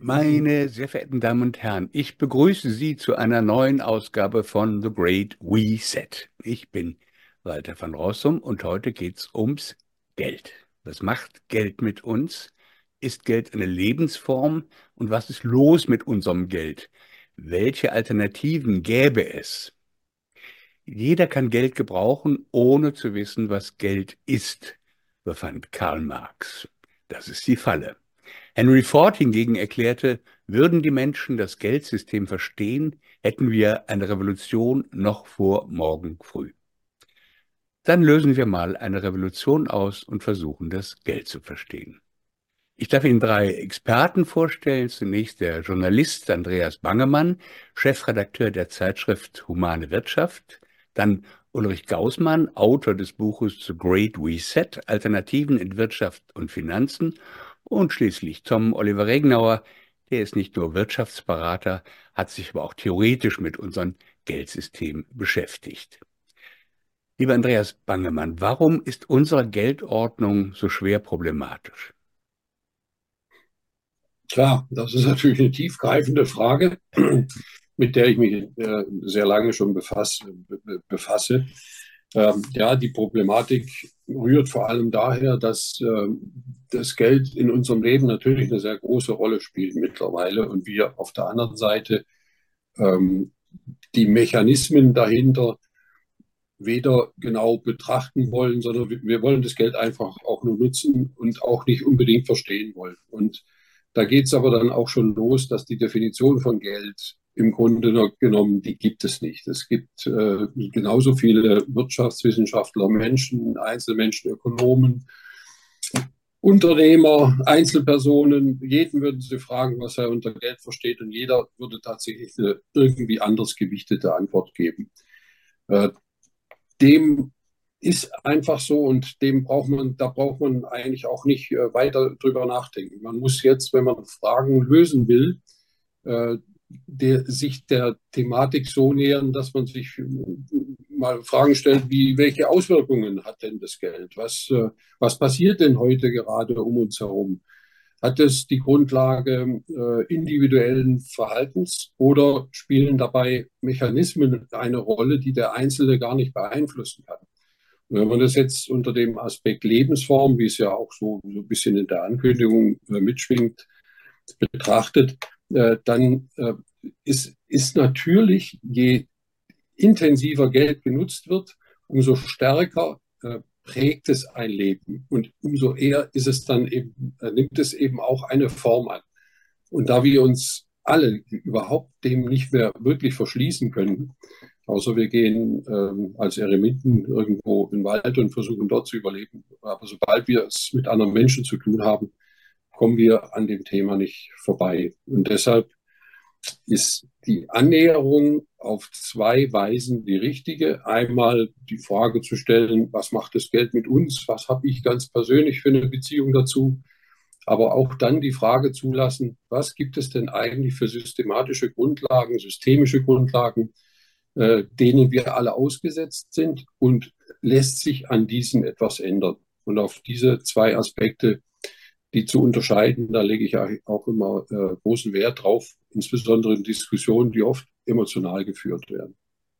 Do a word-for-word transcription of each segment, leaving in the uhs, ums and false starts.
Meine sehr verehrten Damen und Herren, ich begrüße Sie zu einer neuen Ausgabe von The Great Reset. Ich bin Walter van Rossum und heute geht es ums Geld. Was macht Geld mit uns? Ist Geld eine Lebensform? Und was ist los mit unserem Geld? Welche Alternativen gäbe es? Jeder kann Geld gebrauchen, ohne zu wissen, was Geld ist, befand Karl Marx. Das ist die Falle. Henry Ford hingegen erklärte, würden die Menschen das Geldsystem verstehen, hätten wir eine Revolution noch vor morgen früh. Dann lösen wir mal eine Revolution aus und versuchen, das Geld zu verstehen. Ich darf Ihnen drei Experten vorstellen. Zunächst der Journalist Andreas Bangemann, Chefredakteur der Zeitschrift Humane Wirtschaft. Dann Ulrich Gaußmann, Autor des Buches The Great Reset, Alternativen in Wirtschaft und Finanzen. Und schließlich Tom Oliver Regnauer, der ist nicht nur Wirtschaftsberater, hat sich aber auch theoretisch mit unserem Geldsystem beschäftigt. Lieber Andreas Bangemann, warum ist unsere Geldordnung so schwer problematisch? Klar, das ist natürlich eine tiefgreifende Frage, mit der ich mich äh, sehr lange schon befasse. befasse. Ähm, ja, die Problematik rührt vor allem daher, dass äh, das Geld in unserem Leben natürlich eine sehr große Rolle spielt mittlerweile und wir auf der anderen Seite ähm, die Mechanismen dahinter weder genau betrachten wollen, sondern wir wollen das Geld einfach auch nur nutzen und auch nicht unbedingt verstehen wollen. Und da geht es aber dann auch schon los, dass die Definition von Geld im Grunde genommen, die gibt es nicht. Es gibt äh, genauso viele Wirtschaftswissenschaftler, Menschen, Einzelmenschen, Ökonomen, Unternehmer, Einzelpersonen. Jeden würden Sie fragen, was er unter Geld versteht, und jeder würde tatsächlich eine irgendwie anders gewichtete Antwort geben. Äh, dem ist einfach so, und dem braucht man, da braucht man eigentlich auch nicht äh, weiter drüber nachdenken. Man muss jetzt, wenn man Fragen lösen will, äh, der, sich der Thematik so nähern, dass man sich äh, mal Fragen stellt, wie, welche Auswirkungen hat denn das Geld? Was, äh, was passiert denn heute gerade um uns herum? Hat es die Grundlage äh, individuellen Verhaltens oder spielen dabei Mechanismen eine Rolle, die der Einzelne gar nicht beeinflussen kann? Und wenn man das jetzt unter dem Aspekt Lebensform, wie es ja auch so, so ein bisschen in der Ankündigung äh, mitschwingt, betrachtet, äh, dann äh, ist, ist natürlich, je intensiver Geld genutzt wird, umso stärker äh, prägt es ein Leben und umso eher ist es dann eben, äh, nimmt es eben auch eine Form an. Und da wir uns alle überhaupt dem nicht mehr wirklich verschließen können, außer wir gehen ähm, als Eremiten irgendwo in den Wald und versuchen dort zu überleben. Aber sobald wir es mit anderen Menschen zu tun haben, kommen wir an dem Thema nicht vorbei. Und deshalb ist die Annäherung auf zwei Weisen die richtige. Einmal die Frage zu stellen, was macht das Geld mit uns? Was habe ich ganz persönlich für eine Beziehung dazu? Aber auch dann die Frage zulassen, was gibt es denn eigentlich für systematische Grundlagen, systemische Grundlagen, äh, denen wir alle ausgesetzt sind, und lässt sich an diesen etwas ändern? Und auf diese zwei Aspekte, die zu unterscheiden, da lege ich auch immer äh, großen Wert drauf, insbesondere in Diskussionen, die oft emotional geführt werden.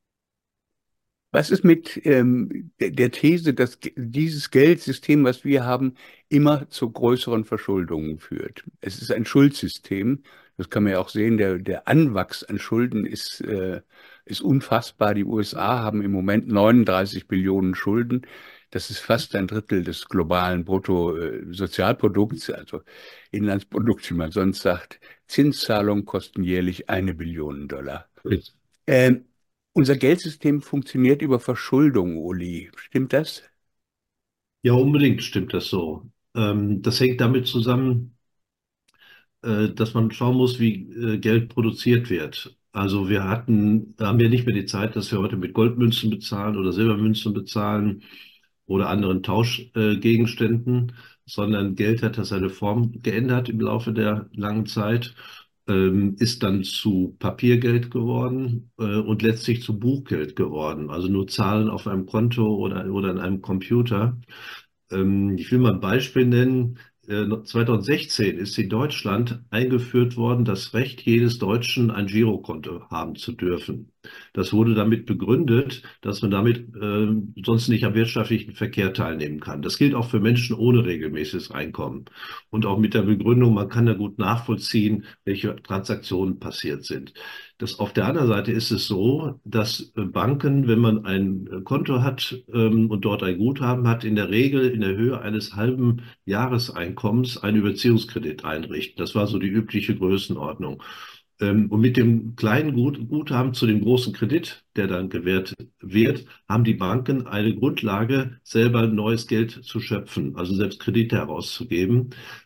Was ist mit ähm, der, der These, dass ge- dieses Geldsystem, was wir haben, immer zu größeren Verschuldungen führt? Es ist ein Schuldsystem. Das kann man ja auch sehen. Der, der Anwachs an Schulden ist, äh, ist unfassbar. Die U S A haben im Moment neununddreißig Billionen Schulden. Das ist fast ein Drittel des globalen Bruttosozialprodukts, also Inlandsprodukts, wie man sonst sagt. Zinszahlungen kosten jährlich eine Billion Dollar. Ähm, Unser Geldsystem funktioniert über Verschuldung, Uli. Stimmt das? Ja, unbedingt stimmt das so. Ähm, das hängt damit zusammen, äh, dass man schauen muss, wie äh, Geld produziert wird. Also wir hatten, haben ja nicht mehr die Zeit, dass wir heute mit Goldmünzen bezahlen oder Silbermünzen bezahlen oder anderen Tauschgegenständen, sondern Geld hat ja seine Form geändert im Laufe der langen Zeit, ähm, ist dann zu Papiergeld geworden, äh, und letztlich zu Buchgeld geworden. Also nur Zahlen auf einem Konto oder, oder in einem Computer. Ähm, ich will mal ein Beispiel nennen. äh, zweitausendsechzehn ist in Deutschland eingeführt worden, das Recht jedes Deutschen, ein Girokonto haben zu dürfen. Das wurde damit begründet, dass man damit äh, sonst nicht am wirtschaftlichen Verkehr teilnehmen kann. Das gilt auch für Menschen ohne regelmäßiges Einkommen. Und auch mit der Begründung, man kann da gut nachvollziehen, welche Transaktionen passiert sind. Das, auf der anderen Seite ist es so, dass äh, Banken, wenn man ein äh, Konto hat ähm, und dort ein Guthaben hat, in der Regel in der Höhe eines halben Jahreseinkommens einen Überziehungskredit einrichten. Das war so die übliche Größenordnung. Ähm, und mit dem kleinen Gut Guthaben zu dem großen Kredit, der dann gewährt wird, haben die Banken eine Grundlage, selber neues Geld zu schöpfen, also selbst Kredite herauszugeben.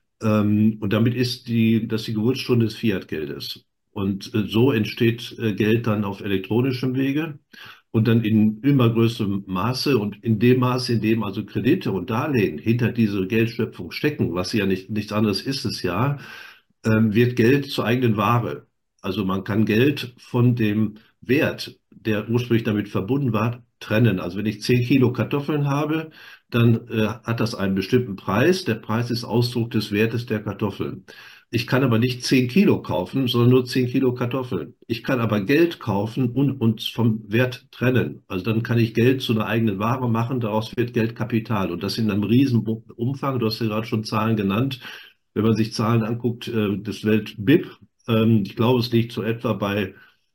Ähm, und damit ist die, das die Geburtsstunde des Fiat-Geldes. Und äh, so entsteht äh, Geld dann auf elektronischem Wege und dann in immer größerem Maße und in dem Maße, in dem also Kredite und Darlehen hinter diese Geldschöpfung stecken, was ja nicht, nichts anderes ist es ja, ähm, wird Geld zur eigenen Ware. Also man kann Geld von dem Wert, der ursprünglich damit verbunden war, trennen. Also wenn ich zehn Kilo Kartoffeln habe, dann äh, hat das einen bestimmten Preis. Der Preis ist Ausdruck des Wertes der Kartoffeln. Ich kann aber nicht zehn Kilo kaufen, sondern nur zehn Kilo Kartoffeln. Ich kann aber Geld kaufen und uns vom Wert trennen. Also dann kann ich Geld zu einer eigenen Ware machen, daraus wird Geld Kapital. Und das in einem riesen Umfang. Du hast ja gerade schon Zahlen genannt. Wenn man sich Zahlen anguckt, äh, des Welt-B I P, ähm, ich glaube, es liegt so etwa bei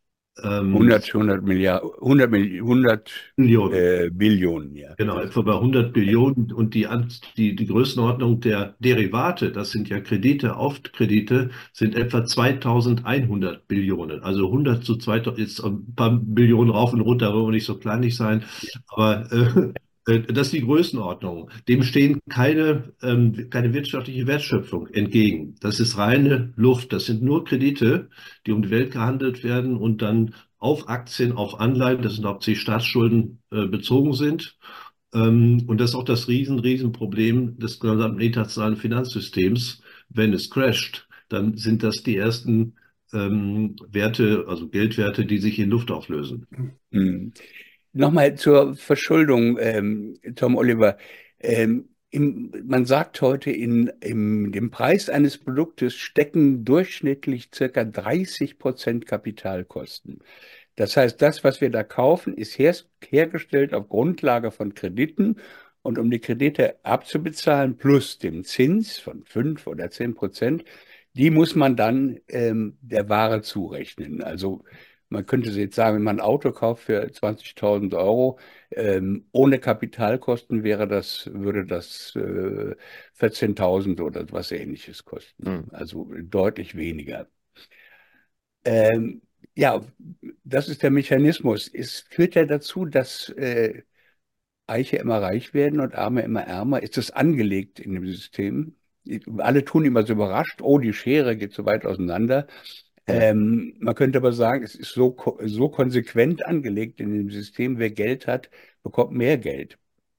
ähm, hundert, hundert Milliarden, hundert, hundert Millionen. Äh, Billionen, ja. Genau, etwa bei hundert Billionen und die, die, die Größenordnung der Derivate, das sind ja Kredite auf Kredite, sind etwa zweitausendeinhundert Billionen. Also hundert zu zweitausend, ist ein paar Billionen rauf und runter, wollen wir nicht so kleinlich sein, aber äh, das ist die Größenordnung. Dem stehen keine, ähm, keine wirtschaftliche Wertschöpfung entgegen. Das ist reine Luft. Das sind nur Kredite, die um die Welt gehandelt werden und dann auf Aktien, auf Anleihen, das sind hauptsächlich Staatsschulden, äh, bezogen sind. Ähm, und das ist auch das riesen, riesen Problem des gesamten internationalen Finanzsystems. Wenn es crasht, dann sind das die ersten ähm, Werte, also Geldwerte, die sich in Luft auflösen. Hm. Nochmal zur Verschuldung, ähm, Tom Oliver. Ähm, im, man sagt heute, in, in dem Preis eines Produktes stecken durchschnittlich circa dreißig Prozent Kapitalkosten. Das heißt, das, was wir da kaufen, ist her, hergestellt auf Grundlage von Krediten. Und um die Kredite abzubezahlen, plus dem Zins von fünf oder zehn Prozent, die muss man dann ähm, der Ware zurechnen. Also man könnte jetzt sagen, wenn man ein Auto kauft für zwanzigtausend Euro, ähm, ohne Kapitalkosten wäre das, würde das äh, vierzehntausend oder was Ähnliches kosten. Hm. Also deutlich weniger. Ähm, ja, das ist der Mechanismus. Es führt ja dazu, dass äh, Reiche immer reich werden und Arme immer ärmer. Ist das angelegt in dem System? Alle tun immer so überrascht, oh, die Schere geht so weit auseinander. Ähm, man könnte aber sagen, es ist so, ko- so konsequent angelegt in dem System, wer Geld hat, bekommt mehr Geld.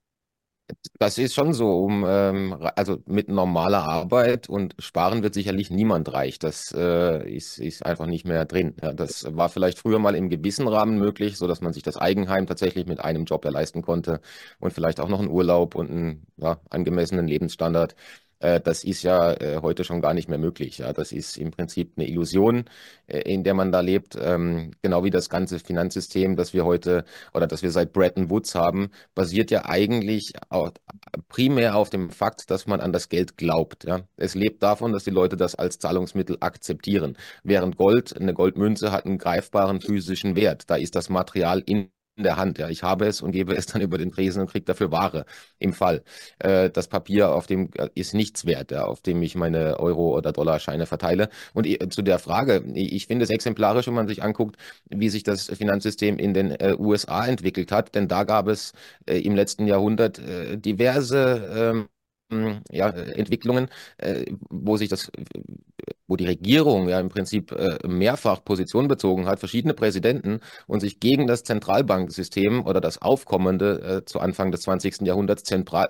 Das ist schon so, um, ähm, also mit normaler Arbeit und Sparen wird sicherlich niemand reich. Das äh, ist, ist einfach nicht mehr drin. Ja, das war vielleicht früher mal im gewissen Rahmen möglich, so dass man sich das Eigenheim tatsächlich mit einem Job ja leisten konnte und vielleicht auch noch einen Urlaub und einen ja, angemessenen Lebensstandard. Äh, das ist ja äh, heute schon gar nicht mehr möglich. Ja, das ist im Prinzip eine Illusion, äh, in der man da lebt. Ähm, genau wie das ganze Finanzsystem, das wir heute oder das wir seit Bretton Woods haben, basiert ja eigentlich auch primär auf dem Fakt, dass man an das Geld glaubt. Ja. Es lebt davon, dass die Leute das als Zahlungsmittel akzeptieren. Während Gold, eine Goldmünze hat einen greifbaren physischen Wert. Da ist das Material in der Hand. Ja. Ich habe es und gebe es dann über den Tresen und kriege dafür Ware im Fall. Äh, das Papier auf dem äh, ist nichts wert, ja, auf dem ich meine Euro- oder Dollarscheine verteile. Und äh, zu der Frage, ich ich finde es exemplarisch, wenn man sich anguckt, wie sich das Finanzsystem in den äh, U S A entwickelt hat, denn da gab es äh, im letzten Jahrhundert äh, diverse ähm, ja, Entwicklungen, äh, wo sich das, wo die Regierung ja im Prinzip äh, mehrfach Position bezogen hat, verschiedene Präsidenten und sich gegen das Zentralbanksystem oder das aufkommende äh, zu Anfang des zwanzigsten Jahrhunderts Zentra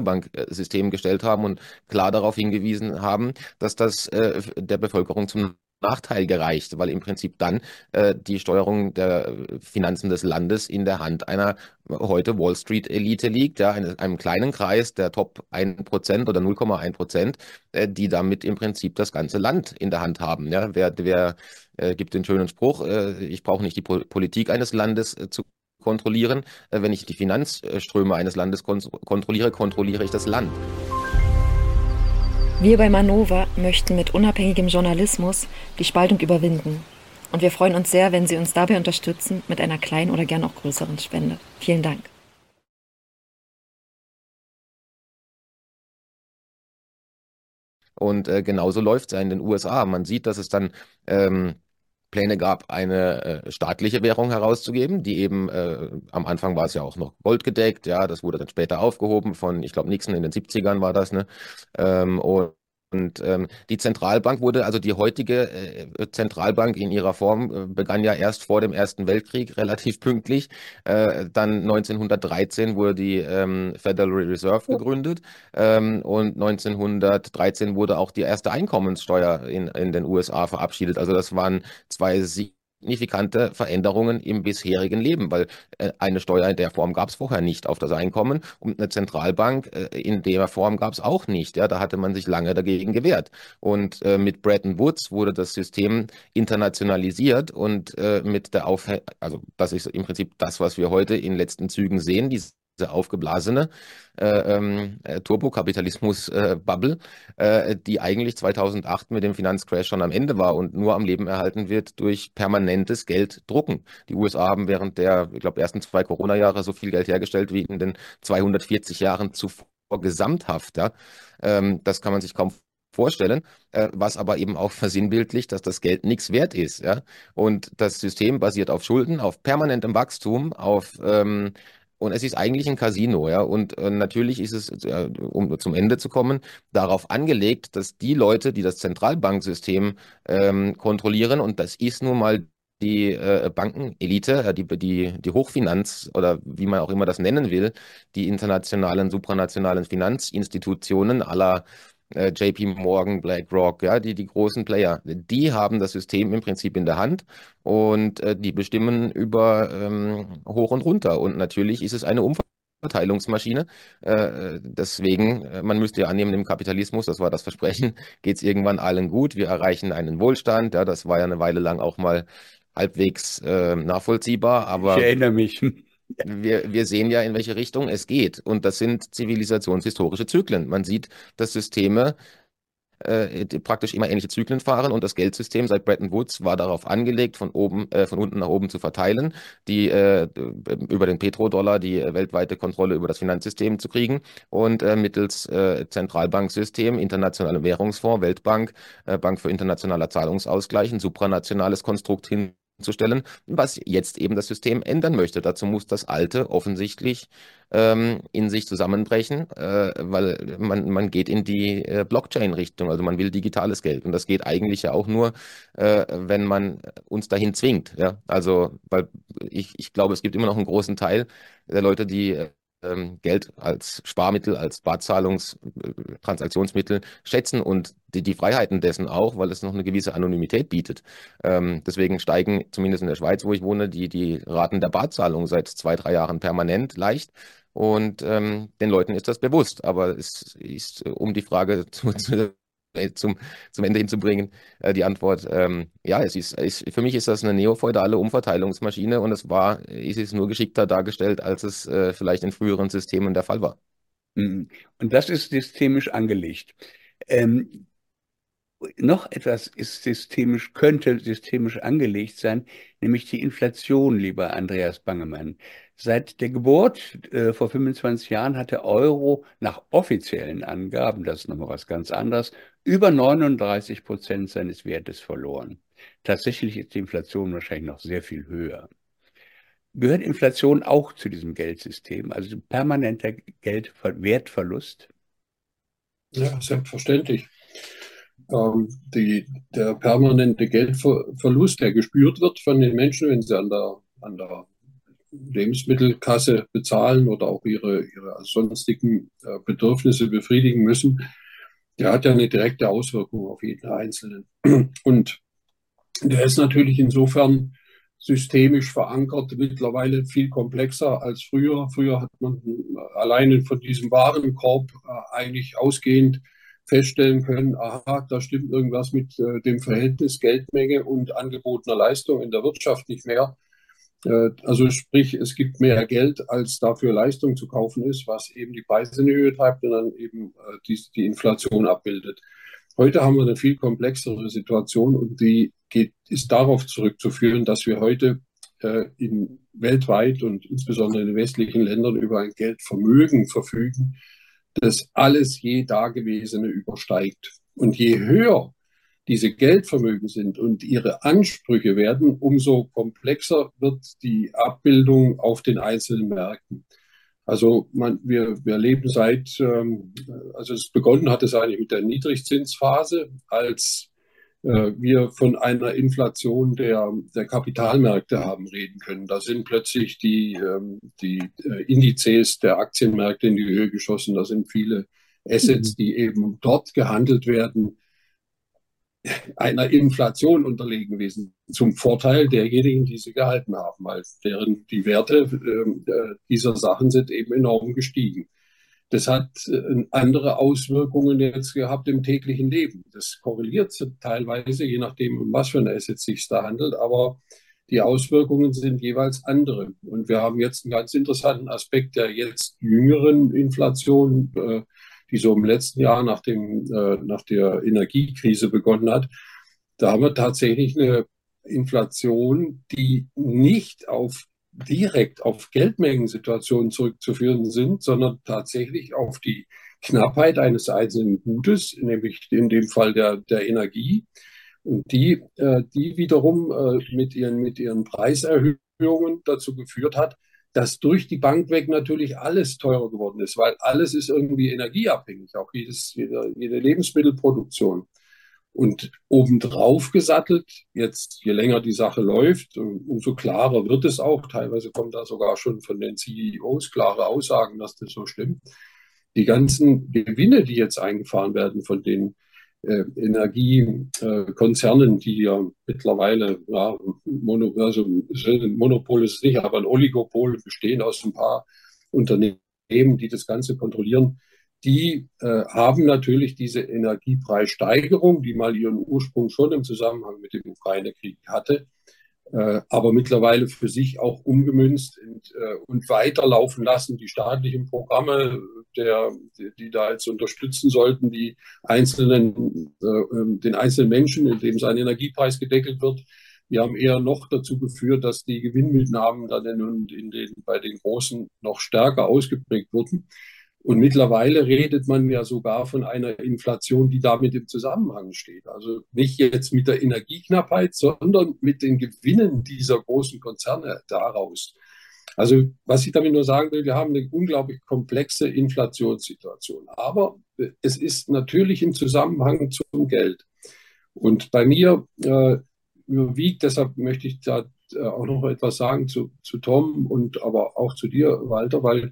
Zentralbanksystem gestellt haben und klar darauf hingewiesen haben, dass das äh, der Bevölkerung zum Nachteil gereicht, weil im Prinzip dann äh, die Steuerung der äh, Finanzen des Landes in der Hand einer äh, heute Wall Street Elite liegt, ja, eine, einem kleinen Kreis der Top ein Prozent oder null Komma eins Prozent, äh, die damit im Prinzip das ganze Land in der Hand haben. Ja. Wer, wer äh, gibt den schönen Spruch, äh, ich brauche nicht die Po- Politik eines Landes äh, zu kontrollieren. Äh, wenn ich die Finanzströme eines Landes kon kontrolliere, kontrolliere ich das Land. Wir bei Manova möchten mit unabhängigem Journalismus die Spaltung überwinden. Und wir freuen uns sehr, wenn Sie uns dabei unterstützen mit einer kleinen oder gern auch größeren Spende. Vielen Dank. Und äh, genauso läuft es ja in den U S A. Man sieht, dass es dann ähm, Pläne gab, eine äh, staatliche Währung herauszugeben, die eben, äh, am Anfang war es ja auch noch goldgedeckt, ja, das wurde dann später aufgehoben von, ich glaube, Nixon in den siebzigern war das, ne? Ähm, und und ähm, die Zentralbank wurde, also die heutige äh, Zentralbank in ihrer Form, äh, begann ja erst vor dem Ersten Weltkrieg relativ pünktlich. Äh, dann neunzehnhundertdreizehn wurde die ähm, Federal Reserve gegründet, ähm, und neunzehnhundertdreizehn wurde auch die erste Einkommenssteuer in, in den U S A verabschiedet. Also das waren zwei signifikante Veränderungen im bisherigen Leben, weil äh, eine Steuer in der Form gab es vorher nicht auf das Einkommen und eine Zentralbank äh, in der Form gab es auch nicht. Ja, da hatte man sich lange dagegen gewehrt. Und äh, mit Bretton Woods wurde das System internationalisiert und äh, mit der Aufhä also das ist im Prinzip das, was wir heute in letzten Zügen sehen, diese aufgeblasene äh, ähm, äh, Turbokapitalismus-Bubble, äh, die eigentlich zweitausendacht mit dem Finanzcrash schon am Ende war und nur am Leben erhalten wird durch permanentes Gelddrucken. Die U S A haben während der, ich glaube, ersten zwei Corona-Jahre so viel Geld hergestellt wie in den zweihundertvierzig Jahren zuvor gesamthaft. Ja? Ähm, das kann man sich kaum vorstellen, äh, was aber eben auch versinnbildlicht, dass das Geld nichts wert ist. Ja? Und das System basiert auf Schulden, auf permanentem Wachstum, auf ähm, und es ist eigentlich ein Casino, ja. Und äh, natürlich ist es, äh, um zum Ende zu kommen, darauf angelegt, dass die Leute, die das Zentralbanksystem ähm, kontrollieren, und das ist nun mal die äh, Bankenelite, äh, die, die, die Hochfinanz oder wie man auch immer das nennen will, die internationalen, supranationalen Finanzinstitutionen aller äh, J P Morgan, BlackRock, ja, die, die großen Player, die haben das System im Prinzip in der Hand und äh, die bestimmen über ähm, hoch und runter. Und natürlich ist es eine Umverteilungsmaschine. Äh, deswegen, äh, man müsste ja annehmen, im Kapitalismus, das war das Versprechen, geht es irgendwann allen gut. Wir erreichen einen Wohlstand. Ja, das war ja eine Weile lang auch mal halbwegs äh, nachvollziehbar, Ich aber erinnere mich. wir, wir sehen ja, in welche Richtung es geht. Und das sind zivilisationshistorische Zyklen. Man sieht, dass Systeme äh, die praktisch immer ähnliche Zyklen fahren und das Geldsystem seit Bretton Woods war darauf angelegt, von oben, äh, von unten nach oben zu verteilen, die äh, über den Petrodollar die äh, weltweite Kontrolle über das Finanzsystem zu kriegen und äh, mittels äh, Zentralbanksystem, internationalem Währungsfonds, Weltbank, äh, Bank für internationaler Zahlungsausgleich, ein supranationales Konstrukt hinzustellen, was jetzt eben das System ändern möchte. Dazu muss das Alte offensichtlich ähm, in sich zusammenbrechen, äh, weil man, man geht in die äh, Blockchain-Richtung, also man will digitales Geld. Und das geht eigentlich ja auch nur, äh, wenn man uns dahin zwingt. Ja? Also, weil ich, ich glaube, es gibt immer noch einen großen Teil der Leute, die äh, ähm, Geld als Sparmittel, als Barzahlungstransaktionsmittel schätzen und die, die Freiheiten dessen auch, weil es noch eine gewisse Anonymität bietet. Ähm, deswegen steigen zumindest in der Schweiz, wo ich wohne, die, die Raten der Barzahlung seit zwei, drei Jahren permanent leicht. Und ähm, den Leuten ist das bewusst. Aber es ist, äh, um die Frage zu, zu, äh, zum, zum Ende hinzubringen, äh, die Antwort, ähm, ja, es ist, es, für mich ist das eine neofeudale Umverteilungsmaschine und es war, es ist nur geschickter dargestellt, als es äh, vielleicht in früheren Systemen der Fall war. Mhm. Und das ist systemisch angelegt. Ähm, Noch etwas ist systemisch, könnte systemisch angelegt sein, nämlich die Inflation, lieber Andreas Bangemann. Seit der Geburt äh, vor fünfundzwanzig Jahren hat der Euro nach offiziellen Angaben, das ist nochmal was ganz anderes, über neununddreißig Prozent seines Wertes verloren. Tatsächlich ist die Inflation wahrscheinlich noch sehr viel höher. Gehört Inflation auch zu diesem Geldsystem, also permanenter Geldwertverlust? Ja, selbstverständlich. Ähm, die, der permanente Geldverlust, der gespürt wird von den Menschen, wenn sie an der, an der Lebensmittelkasse bezahlen oder auch ihre, ihre sonstigen äh, Bedürfnisse befriedigen müssen, der hat ja eine direkte Auswirkung auf jeden Einzelnen. Und Der ist natürlich insofern systemisch verankert, mittlerweile viel komplexer als früher. Früher hat man alleine von diesem Warenkorb äh, eigentlich ausgehend feststellen können, aha, da stimmt irgendwas mit äh, dem Verhältnis Geldmenge und angebotener Leistung in der Wirtschaft nicht mehr. Äh, also sprich, es gibt mehr Geld, als dafür Leistung zu kaufen ist, was eben die Preise in die Höhe treibt und dann eben äh, die, die Inflation abbildet. Heute haben wir eine viel komplexere Situation und die geht, ist darauf zurückzuführen, dass wir heute äh, in, weltweit und insbesondere in den westlichen Ländern über ein Geldvermögen verfügen, das alles je Dagewesene übersteigt. Und je höher diese Geldvermögen sind und ihre Ansprüche werden, umso komplexer wird die Abbildung auf den einzelnen Märkten. Also man, wir, wir leben seit, ähm, also es begonnen hat es eigentlich mit der Niedrigzinsphase, als äh, wir von einer Inflation der, der Kapitalmärkte haben reden können. Da sind plötzlich die, ähm, die äh, Indizes der Aktienmärkte in die Höhe geschossen. Da sind viele Assets, die eben dort gehandelt werden, einer Inflation unterlegen gewesen, zum Vorteil derjenigen, die sie gehalten haben, weil deren die Werte äh, dieser Sachen sind eben enorm gestiegen. Das hat äh, andere Auswirkungen jetzt gehabt im täglichen Leben. Das korreliert teilweise, je nachdem, um was für ein Asset sich da handelt, aber die Auswirkungen sind jeweils andere. Und wir haben jetzt einen ganz interessanten Aspekt der jetzt jüngeren Inflation, äh, die so im letzten Jahr nach, dem, äh, nach der Energiekrise begonnen hat. Da haben wir tatsächlich eine Inflation, die nicht auf, direkt auf Geldmengensituationen zurückzuführen sind, sondern tatsächlich auf die Knappheit eines einzelnen Gutes, nämlich in dem Fall der, der Energie. Und die, äh, die wiederum äh, mit, ihren, mit ihren Preiserhöhungen dazu geführt hat, dass durch die Bank weg natürlich alles teurer geworden ist, weil alles ist irgendwie energieabhängig, auch jedes, jede, jede Lebensmittelproduktion. Und obendrauf gesattelt, jetzt je länger die Sache läuft, umso klarer wird es auch. Teilweise kommen da sogar schon von den C E Os klare Aussagen, dass das so stimmt. Die ganzen Gewinne, die jetzt eingefahren werden von den äh, Energiekonzernen, die ja mittlerweile, ja, Mono, also ein Monopol ist es nicht, aber ein Oligopol bestehen aus ein paar Unternehmen, die das Ganze kontrollieren, die äh, haben natürlich diese Energiepreissteigerung, die mal ihren Ursprung schon im Zusammenhang mit dem Ukraine-Krieg hatte, äh, aber mittlerweile für sich auch umgemünzt und, äh, und weiterlaufen lassen. Die staatlichen Programme, der, die, die da jetzt unterstützen sollten, die einzelnen, äh, den einzelnen Menschen, indem sein Energiepreis gedeckelt wird, die haben eher noch dazu geführt, dass die Gewinnmitnahmen dann in, in den, bei den Großen noch stärker ausgeprägt wurden. Und mittlerweile redet man ja sogar von einer Inflation, die damit im Zusammenhang steht. Also nicht jetzt mit der Energieknappheit, sondern mit den Gewinnen dieser großen Konzerne daraus. Also was ich damit nur sagen will, wir haben eine unglaublich komplexe Inflationssituation. Aber es ist natürlich im Zusammenhang zum Geld. Und bei mir äh, überwiegt, deshalb möchte ich da äh, auch noch etwas sagen zu, zu Tom und aber auch zu dir, Walter, weil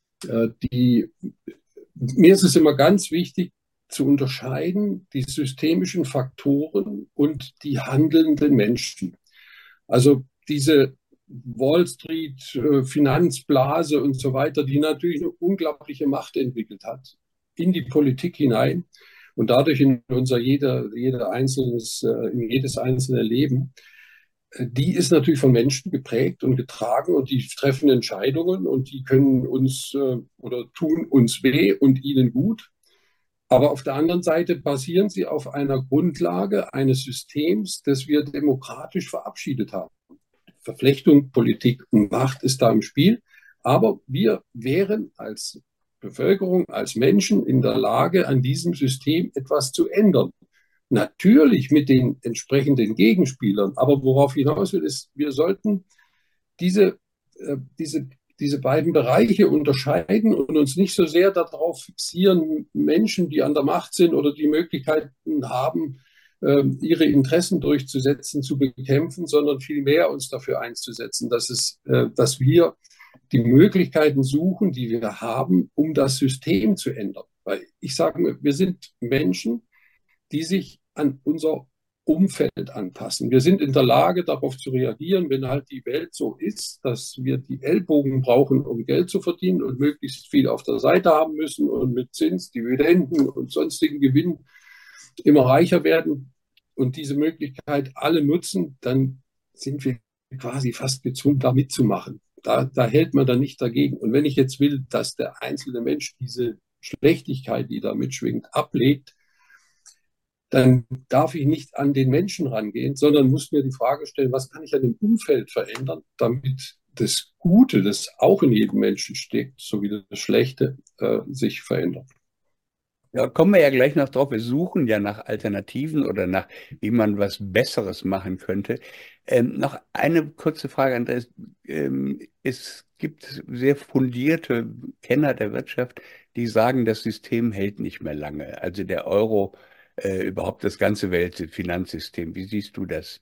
Die, mir ist es immer ganz wichtig zu unterscheiden, die systemischen Faktoren und die handelnden Menschen. Also diese Wall Street, Finanzblase und so weiter, die natürlich eine unglaubliche Macht entwickelt hat in die Politik hinein und dadurch in unser jeder, jeder einzelnes, in jedes einzelne Leben. Die ist natürlich von Menschen geprägt und getragen und die treffen Entscheidungen und die können uns äh, oder tun uns weh und ihnen gut. Aber auf der anderen Seite basieren sie auf einer Grundlage eines Systems, das wir demokratisch verabschiedet haben. Verflechtung, Politik und Macht ist da im Spiel. Aber wir wären als Bevölkerung, als Menschen in der Lage, an diesem System etwas zu ändern. Natürlich mit den entsprechenden Gegenspielern, aber worauf ich hinaus will, ist, wir sollten diese, äh, diese, diese beiden Bereiche unterscheiden und uns nicht so sehr darauf fixieren, Menschen, die an der Macht sind oder die Möglichkeiten haben, äh, ihre Interessen durchzusetzen, zu bekämpfen, sondern vielmehr uns dafür einzusetzen, dass, es, äh, dass wir die Möglichkeiten suchen, die wir haben, um das System zu ändern. Weil ich sage, wir sind Menschen, die sich an unser Umfeld anpassen. Wir sind in der Lage, darauf zu reagieren, wenn halt die Welt so ist, dass wir die Ellbogen brauchen, um Geld zu verdienen und möglichst viel auf der Seite haben müssen und mit Zins, Dividenden und sonstigen Gewinnen immer reicher werden und diese Möglichkeit alle nutzen, dann sind wir quasi fast gezwungen, da mitzumachen. Da, da hält man dann nicht dagegen. Und wenn ich jetzt will, dass der einzelne Mensch diese Schlechtigkeit, die da mitschwingt, ablegt, dann darf ich nicht an den Menschen rangehen, sondern muss mir die Frage stellen, was kann ich an dem Umfeld verändern, damit das Gute, das auch in jedem Menschen steckt, sowie das Schlechte, äh, sich verändert. Da kommen wir ja gleich noch drauf. Wir suchen ja nach Alternativen oder nach, wie man was Besseres machen könnte. Ähm, noch eine kurze Frage, Andreas. Ähm, es gibt sehr fundierte Kenner der Wirtschaft, die sagen, das System hält nicht mehr lange. Also der Euro, äh, überhaupt das ganze Weltfinanzsystem. Wie siehst du das?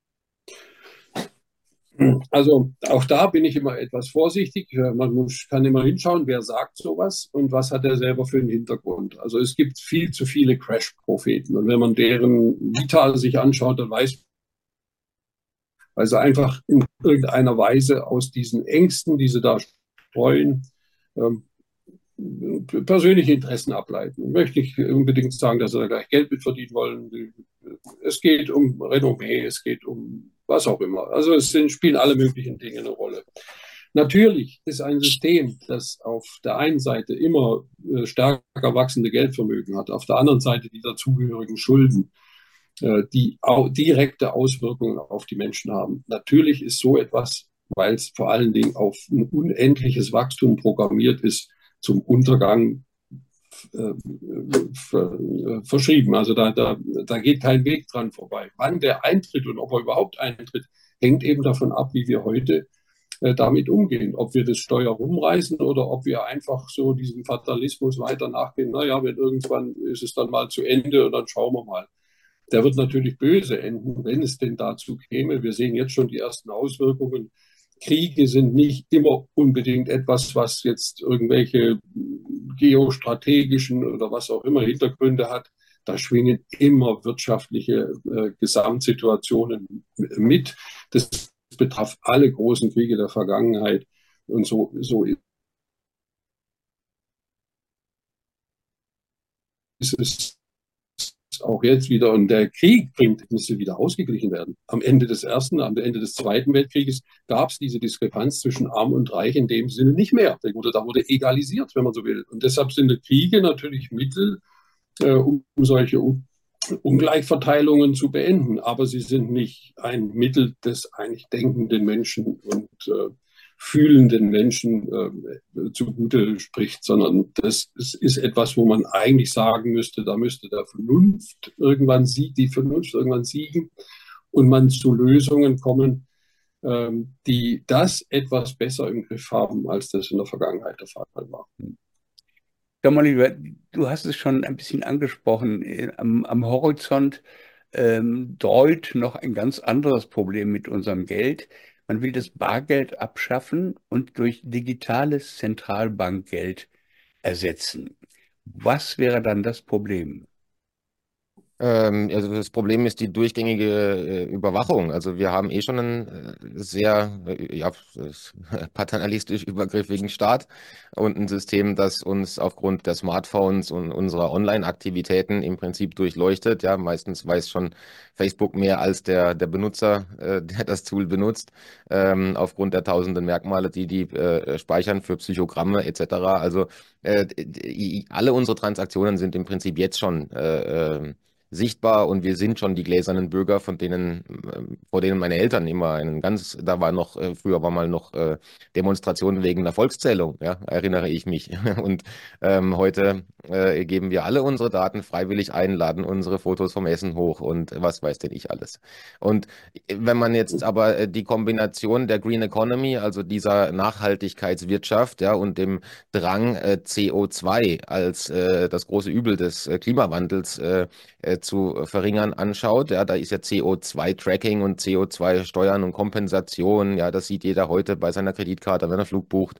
Also auch da bin ich immer etwas vorsichtig. Man muss, kann immer hinschauen, wer sagt sowas und was hat er selber für einen Hintergrund. Also es gibt viel zu viele Crash-Propheten. Und wenn man deren Vita sich anschaut, dann weiß man, also einfach in irgendeiner Weise aus diesen Ängsten, die sie da streuen, ähm, persönliche Interessen ableiten. Ich möchte nicht unbedingt sagen, dass sie da gleich Geld mit verdienen wollen. Es geht um Renommee, es geht um was auch immer. Also es sind, spielen alle möglichen Dinge eine Rolle. Natürlich ist ein System, das auf der einen Seite immer äh, stärker wachsende Geldvermögen hat, auf der anderen Seite die dazugehörigen Schulden, äh, die auch direkte Auswirkungen auf die Menschen haben. Natürlich ist so etwas, weil es vor allen Dingen auf ein unendliches Wachstum programmiert ist, zum Untergang äh, ver, verschrieben. Also da, da, da geht kein Weg dran vorbei. Wann der eintritt und ob er überhaupt eintritt, hängt eben davon ab, wie wir heute äh, damit umgehen. Ob wir das Steuer rumreißen oder ob wir einfach so diesem Fatalismus weiter nachgehen. Naja, wenn irgendwann ist es dann mal zu Ende und dann schauen wir mal. Der wird natürlich böse enden, wenn es denn dazu käme. Wir sehen jetzt schon die ersten Auswirkungen. Kriege sind nicht immer unbedingt etwas, was jetzt irgendwelche geostrategischen oder was auch immer Hintergründe hat. Da schwingen immer wirtschaftliche äh, Gesamtsituationen mit. Das betraf alle großen Kriege der Vergangenheit. Und so, so ist es auch jetzt wieder. Und der Krieg bringt, müsste wieder ausgeglichen werden. Am Ende des Ersten, am Ende des Zweiten Weltkrieges gab es diese Diskrepanz zwischen Arm und Reich in dem Sinne nicht mehr. Da wurde, da wurde egalisiert, wenn man so will. Und deshalb sind die Kriege natürlich Mittel, äh, um solche Ungleichverteilungen zu beenden. Aber sie sind nicht ein Mittel des eigentlich denkenden Menschen und äh, fühlenden Menschen äh, zugute spricht, sondern das ist, ist etwas, wo man eigentlich sagen müsste, da müsste der Vernunft irgendwann siegen, die Vernunft irgendwann siegen und man zu Lösungen kommen, ähm, die das etwas besser im Griff haben, als das in der Vergangenheit der Fall war. Ja, mein Lieber, du hast es schon ein bisschen angesprochen. Am, am Horizont ähm, dreut noch ein ganz anderes Problem mit unserem Geld. Man will das Bargeld abschaffen und durch digitales Zentralbankgeld ersetzen. Was wäre dann das Problem? Ähm, also das Problem ist die durchgängige äh, Überwachung. Also wir haben eh schon einen äh, sehr äh, ja, paternalistisch übergriffigen Staat und ein System, das uns aufgrund der Smartphones und unserer Online-Aktivitäten im Prinzip durchleuchtet. Ja, meistens weiß schon Facebook mehr als der, der Benutzer, äh, der das Tool benutzt, ähm, aufgrund der tausenden Merkmale, die die äh, speichern für Psychogramme et cetera. Also äh, die, alle unsere Transaktionen sind im Prinzip jetzt schon äh, äh, sichtbar und wir sind schon die gläsernen Bürger, von denen, äh, vor denen meine Eltern immer einen ganz, da war noch, äh, früher war mal noch äh, Demonstrationen wegen einer Volkszählung, ja, erinnere ich mich. Und ähm, heute äh, geben wir alle unsere Daten freiwillig ein, laden unsere Fotos vom Essen hoch und was weiß denn ich alles. Und wenn man jetzt aber äh, die Kombination der Green Economy, also dieser Nachhaltigkeitswirtschaft, ja, und dem Drang äh, C O zwei als äh, das große Übel des äh, Klimawandels äh, äh, zu verringern anschaut, ja, da ist ja C O zwei Tracking und C O zwei Steuern und Kompensation, ja, das sieht jeder heute bei seiner Kreditkarte, wenn er Flug bucht.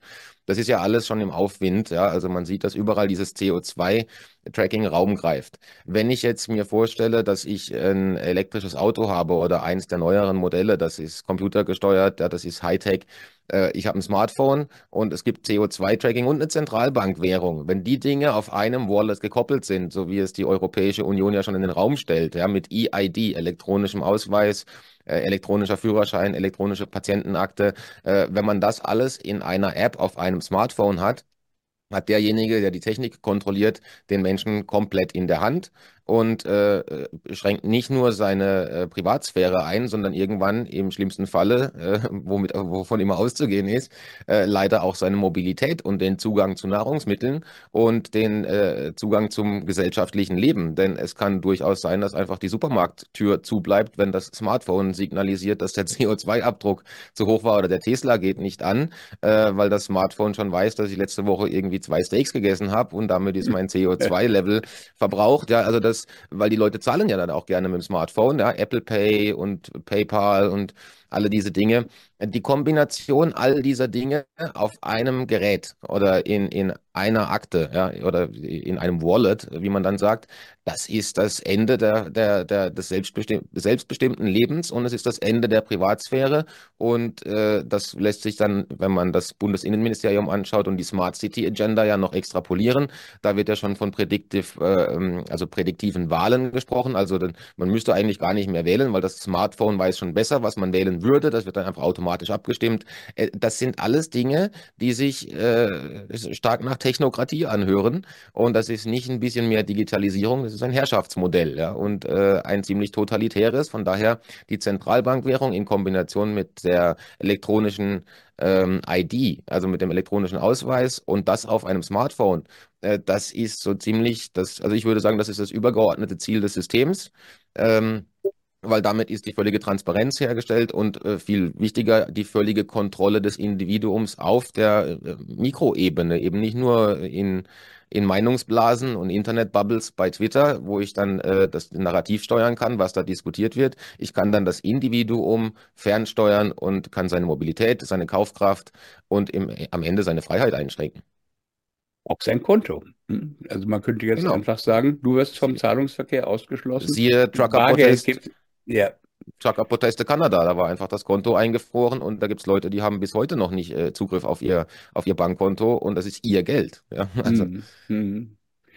Das ist ja alles schon im Aufwind, ja. Also man sieht, dass überall dieses C O zwei Tracking Raum greift. Wenn ich jetzt mir vorstelle, dass ich ein elektrisches Auto habe oder eins der neueren Modelle, das ist computergesteuert, ja, das ist Hightech. Äh, ich habe ein Smartphone und es gibt C O zwei Tracking und eine Zentralbankwährung. Wenn die Dinge auf einem Wallet gekoppelt sind, so wie es die Europäische Union ja schon in den Raum stellt, ja, mit E I D, elektronischem Ausweis, äh, elektronischer Führerschein, elektronische Patientenakte, äh, wenn man das alles in einer App auf einem Smartphone hat, hat derjenige, der die Technik kontrolliert, den Menschen komplett in der Hand und äh, äh, schränkt nicht nur seine äh, Privatsphäre ein, sondern irgendwann im schlimmsten Falle, äh, womit, wovon immer auszugehen ist, äh, leider auch seine Mobilität und den Zugang zu Nahrungsmitteln und den äh, Zugang zum gesellschaftlichen Leben. Denn es kann durchaus sein, dass einfach die Supermarkttür zubleibt, wenn das Smartphone signalisiert, dass der C O zwei Abdruck zu hoch war oder der Tesla geht nicht an, äh, weil das Smartphone schon weiß, dass ich letzte Woche irgendwie zwei Steaks gegessen habe und damit ist mein C O zwei Level verbraucht. Ja, also das, weil die Leute zahlen ja dann auch gerne mit dem Smartphone, ja, Apple Pay und PayPal und alle diese Dinge. Die Kombination all dieser Dinge auf einem Gerät oder in, in einer Akte, ja, oder in einem Wallet, wie man dann sagt, das ist das Ende der, der, der, des selbstbestimm selbstbestimmten Lebens und es ist das Ende der Privatsphäre. Und äh, das lässt sich dann, wenn man das Bundesinnenministerium anschaut und die Smart City Agenda ja noch extrapolieren, da wird ja schon von Predictive, äh, also prädiktiven Wahlen gesprochen. Also dann, man müsste eigentlich gar nicht mehr wählen, weil das Smartphone weiß schon besser, was man wählen würde. Das wird dann einfach automatisch abgestimmt. Äh, das sind alles Dinge, die sich äh, stark nach Technokratie anhören. Und das ist nicht ein bisschen mehr Digitalisierung, das ist ein Herrschaftsmodell, ja, und äh, ein ziemlich totalitäres. Von daher die Zentralbankwährung in Kombination mit der elektronischen ähm, I D, also mit dem elektronischen Ausweis und das auf einem Smartphone, äh, das ist so ziemlich das, also ich würde sagen, das ist das übergeordnete Ziel des Systems. Ähm, weil damit ist die völlige Transparenz hergestellt und äh, viel wichtiger, die völlige Kontrolle des Individuums auf der äh, Mikroebene, eben nicht nur in, in Meinungsblasen und Internetbubbles bei Twitter, wo ich dann äh, das Narrativ steuern kann, was da diskutiert wird. Ich kann dann das Individuum fernsteuern und kann seine Mobilität, seine Kaufkraft und im, am Ende seine Freiheit einschränken. Auch sein Konto. Hm? Also man könnte jetzt Genau. einfach sagen, du wirst vom Zahlungsverkehr ausgeschlossen. Siehe Bargeld Trucker-Protest. gibt, ja, Trucker-Proteste Kanada, da war einfach das Konto eingefroren und da gibt es Leute, die haben bis heute noch nicht äh, Zugriff auf ihr, auf ihr Bankkonto und das ist ihr Geld. Ja, also, hm, hm.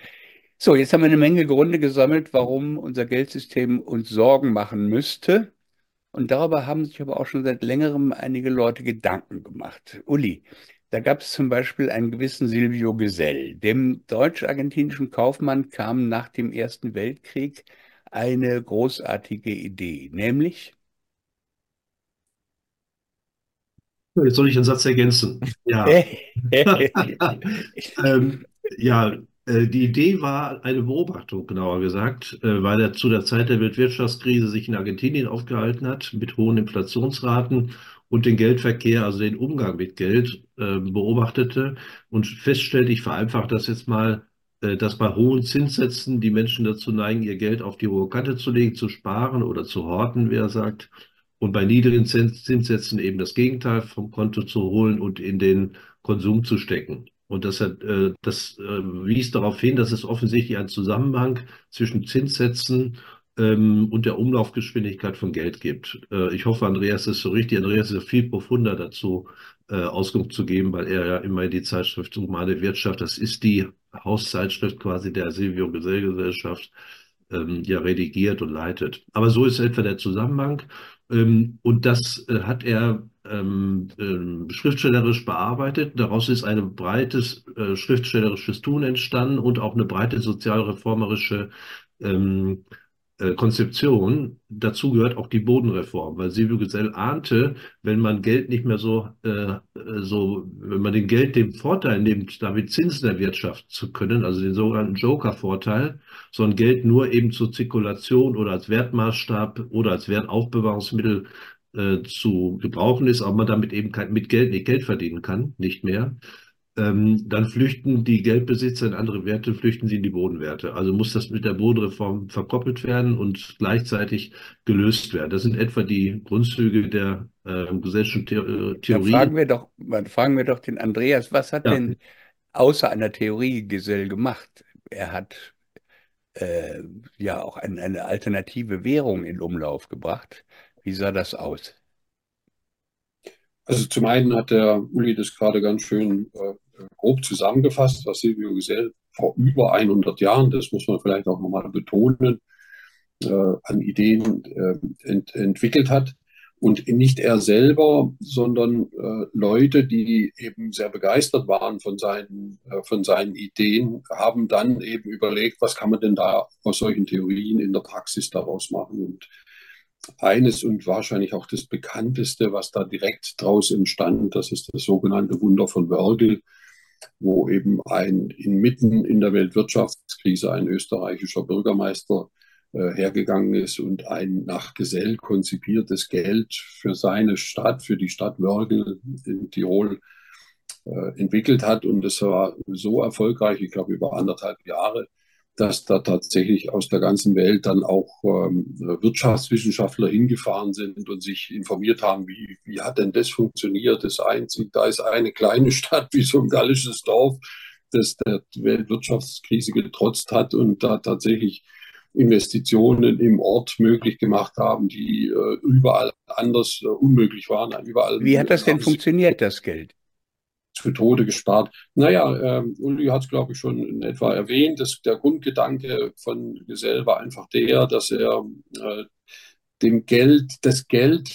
So, jetzt haben wir eine Menge Gründe gesammelt, warum unser Geldsystem uns Sorgen machen müsste. Und darüber haben sich aber auch schon seit längerem einige Leute Gedanken gemacht. Uli, da gab es zum Beispiel einen gewissen Silvio Gesell. Dem deutsch-argentinischen Kaufmann kam nach dem Ersten Weltkrieg eine großartige Idee, nämlich, Jetzt soll ich den Satz ergänzen. Ja. ähm, ja, äh, die Idee war eine Beobachtung, genauer gesagt, äh, weil er zu der Zeit der Weltwirtschaftskrise sich in Argentinien aufgehalten hat, mit hohen Inflationsraten und den Geldverkehr, also den Umgang mit Geld, äh, beobachtete und feststellte, ich vereinfache das jetzt mal, äh, dass bei hohen Zinssätzen die Menschen dazu neigen, ihr Geld auf die hohe Kante zu legen, zu sparen oder zu horten, wie er sagt. Und bei niedrigen Zins- Zinssätzen eben das Gegenteil vom Konto zu holen und in den Konsum zu stecken. Und das, hat, äh, das äh, wies darauf hin, dass es offensichtlich einen Zusammenhang zwischen Zinssätzen ähm, und der Umlaufgeschwindigkeit von Geld gibt. Äh, ich hoffe, Andreas ist so richtig. Andreas ist ja viel profunder dazu äh, Auskunft zu geben, weil er ja immer die Zeitschrift Humane Wirtschaft, das ist die Hauszeitschrift quasi der Silvio Gesell Gesellschaft, ähm, ja redigiert und leitet. Aber so ist etwa der Zusammenhang. Ähm, und das äh, hat er ähm, ähm, schriftstellerisch bearbeitet. Daraus ist ein breites äh, schriftstellerisches Tun entstanden und auch eine breite sozialreformerische ähm, äh, Konzeption. Dazu gehört auch die Bodenreform, weil Silvio Gesell ahnte, wenn man Geld nicht mehr so, äh, so, wenn man dem Geld den Vorteil nimmt, damit Zinsen erwirtschaften zu können, also den sogenannten Joker-Vorteil, sondern Geld nur eben zur Zirkulation oder als Wertmaßstab oder als Wertaufbewahrungsmittel äh, zu gebrauchen ist, aber man damit eben kein, mit Geld nicht Geld verdienen kann, nicht mehr, ähm, dann flüchten die Geldbesitzer in andere Werte, flüchten sie in die Bodenwerte. Also muss das mit der Bodenreform verkoppelt werden und gleichzeitig gelöst werden. Das sind etwa die Grundzüge der äh, gesellschaftlichen The Dann Theorie. fragen wir doch, dann fragen wir doch den Andreas, was hat Ja, denn außer einer Theorie Gesell gemacht? Er hat äh, ja auch ein, eine alternative Währung in Umlauf gebracht. Wie sah das aus? Also zum einen hat der Uli das gerade ganz schön äh, grob zusammengefasst, was Silvio Gesell vor über hundert Jahren, das muss man vielleicht auch nochmal betonen, äh, an Ideen äh, ent entwickelt hat. Und nicht er selber, sondern äh, Leute, die eben sehr begeistert waren von seinen, äh, von seinen Ideen, haben dann eben überlegt, was kann man denn da aus solchen Theorien in der Praxis daraus machen. Und eines und wahrscheinlich auch das bekannteste, was da direkt draus entstand, das ist das sogenannte Wunder von Wörgl, wo eben ein inmitten in der Weltwirtschaftskrise ein österreichischer Bürgermeister äh, hergegangen ist und ein nach Gesell konzipiertes Geld für seine Stadt, für die Stadt Wörgl in Tirol äh, entwickelt hat. Und es war so erfolgreich, ich glaube über anderthalb Jahre, dass da tatsächlich aus der ganzen Welt dann auch ähm, Wirtschaftswissenschaftler hingefahren sind und sich informiert haben, wie, wie hat denn das funktioniert? Das einzig, da ist eine kleine Stadt wie so ein gallisches Dorf, das der Weltwirtschaftskrise getrotzt hat und da tatsächlich Investitionen im Ort möglich gemacht haben, die äh, überall anders äh, unmöglich waren. Überall Wie hat das denn haben sie funktioniert, das Geld? zu Tode gespart. Naja, ähm, Uli hat es, glaube ich, schon in etwa erwähnt. Dass der Grundgedanke von Gesell war einfach der, dass er äh, dem Geld, das Geld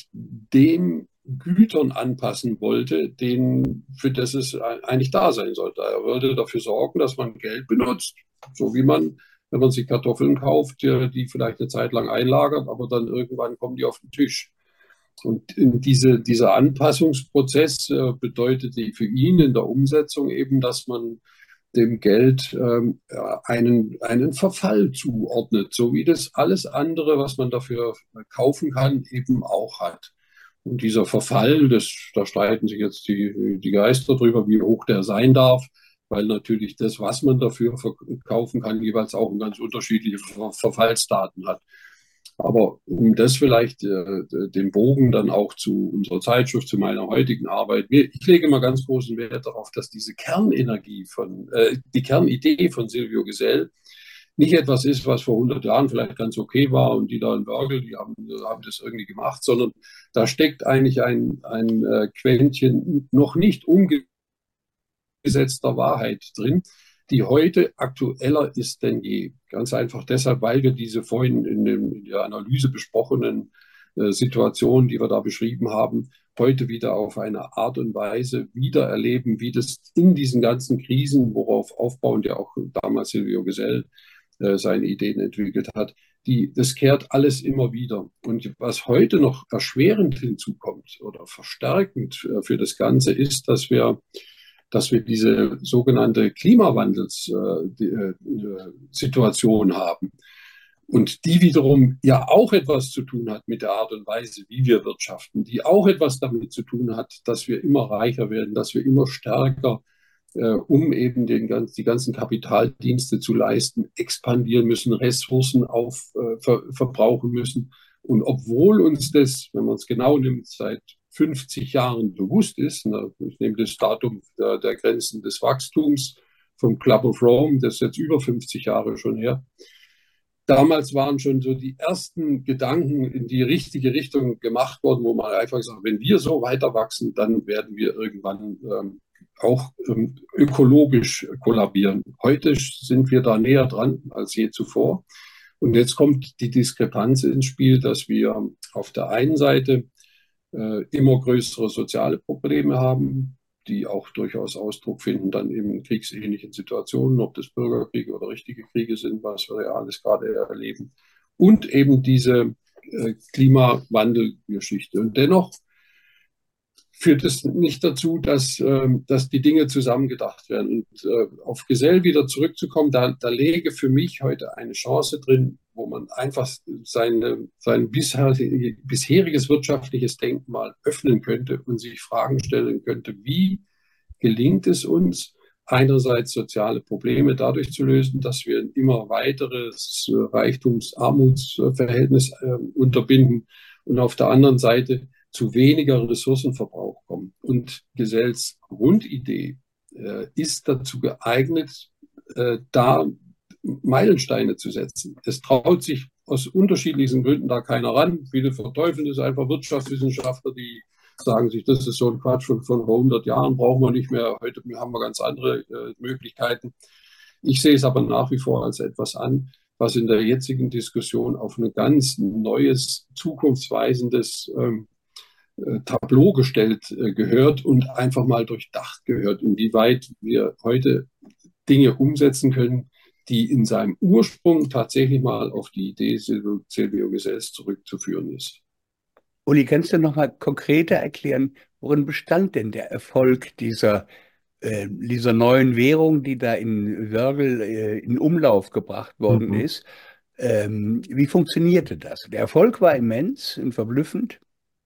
den Gütern anpassen wollte, den, für das es eigentlich da sein sollte. Er wollte dafür sorgen, dass man Geld benutzt, so wie man, wenn man sich Kartoffeln kauft, die, die vielleicht eine Zeit lang einlagert, aber dann irgendwann kommen die auf den Tisch. Und diese, dieser Anpassungsprozess äh, bedeutete für ihn in der Umsetzung eben, dass man dem Geld ähm, ja, einen, einen Verfall zuordnet, so wie das alles andere, was man dafür kaufen kann, eben auch hat. Und dieser Verfall, das, da streiten sich jetzt die, die Geister drüber, wie hoch der sein darf, weil natürlich das, was man dafür verkaufen kann, jeweils auch ganz unterschiedliche Ver Verfallsdaten hat. Aber um das vielleicht äh, den Bogen dann auch zu unserer Zeitschrift, zu meiner heutigen Arbeit, ich lege immer ganz großen Wert darauf, dass diese Kernenergie von, äh, die Kernidee von Silvio Gesell nicht etwas ist, was vor hundert Jahren vielleicht ganz okay war und die da in Wörgl, die haben, haben das irgendwie gemacht, sondern da steckt eigentlich ein, ein äh, Quäntchen noch nicht umgesetzter Wahrheit drin, die heute aktueller ist denn je. Ganz einfach deshalb, weil wir diese vorhin in, dem, in der Analyse besprochenen äh, Situationen, die wir da beschrieben haben, heute wieder auf eine Art und Weise wiedererleben, wie das in diesen ganzen Krisen, worauf aufbauend ja auch damals Silvio Gesell äh, seine Ideen entwickelt hat, die, das kehrt alles immer wieder. Und was heute noch erschwerend hinzukommt oder verstärkend äh, für das Ganze ist, dass wir dass wir diese sogenannte Klimawandels-Situation äh, äh, haben. Und die wiederum ja auch etwas zu tun hat mit der Art und Weise, wie wir wirtschaften, die auch etwas damit zu tun hat, dass wir immer reicher werden, dass wir immer stärker, äh, um eben den, die ganzen Kapitaldienste zu leisten, expandieren müssen, Ressourcen auf, äh, ver, verbrauchen müssen. Und obwohl uns das, wenn man es genau nimmt, seit fünfzig Jahren bewusst ist, ich nehme das Datum der, der Grenzen des Wachstums vom Club of Rome, das ist jetzt über fünfzig Jahre schon her. Damals waren schon so die ersten Gedanken in die richtige Richtung gemacht worden, wo man einfach sagt, wenn wir so weiter wachsen, dann werden wir irgendwann ähm, auch ähm, ökologisch kollabieren. Heute sind wir da näher dran als je zuvor. Und jetzt kommt die Diskrepanz ins Spiel, dass wir auf der einen Seite äh, immer größere soziale Probleme haben, die auch durchaus Ausdruck finden dann in kriegsähnlichen Situationen, ob das Bürgerkriege oder richtige Kriege sind, was wir ja alles gerade erleben. Und eben diese äh, Klimawandelgeschichte. Und dennoch führt es nicht dazu, dass, äh, dass die Dinge zusammengedacht werden. Und äh, auf Gesell wieder zurückzukommen, da, da läge für mich heute eine Chance drin, wo man einfach seine, sein bisher, bisheriges wirtschaftliches Denken mal öffnen könnte und sich Fragen stellen könnte, wie gelingt es uns, einerseits soziale Probleme dadurch zu lösen, dass wir ein immer weiteres Reichtums-Armutsverhältnis äh, unterbinden und auf der anderen Seite zu weniger Ressourcenverbrauch kommen. Und Gesells Grundidee äh, ist dazu geeignet, äh, da Meilensteine zu setzen. Es traut sich aus unterschiedlichsten Gründen da keiner ran. Viele verteufeln es einfach, Wirtschaftswissenschaftler, die sagen sich, das ist so ein Quatsch von, von hundert Jahren, brauchen wir nicht mehr. Heute haben wir ganz andere äh, Möglichkeiten. Ich sehe es aber nach wie vor als etwas an, was in der jetzigen Diskussion auf ein ganz neues, zukunftsweisendes ähm, äh, Tableau gestellt äh, gehört und einfach mal durchdacht gehört, inwieweit wir heute Dinge umsetzen können, die in seinem Ursprung tatsächlich mal auf die Idee Silvio Gesells zurückzuführen ist. Uli, kannst du noch mal konkreter erklären, worin bestand denn der Erfolg dieser, äh, dieser neuen Währung, die da in Wörgl äh, in Umlauf gebracht worden Mhm. ist? Ähm, wie funktionierte das? Der Erfolg war immens und verblüffend.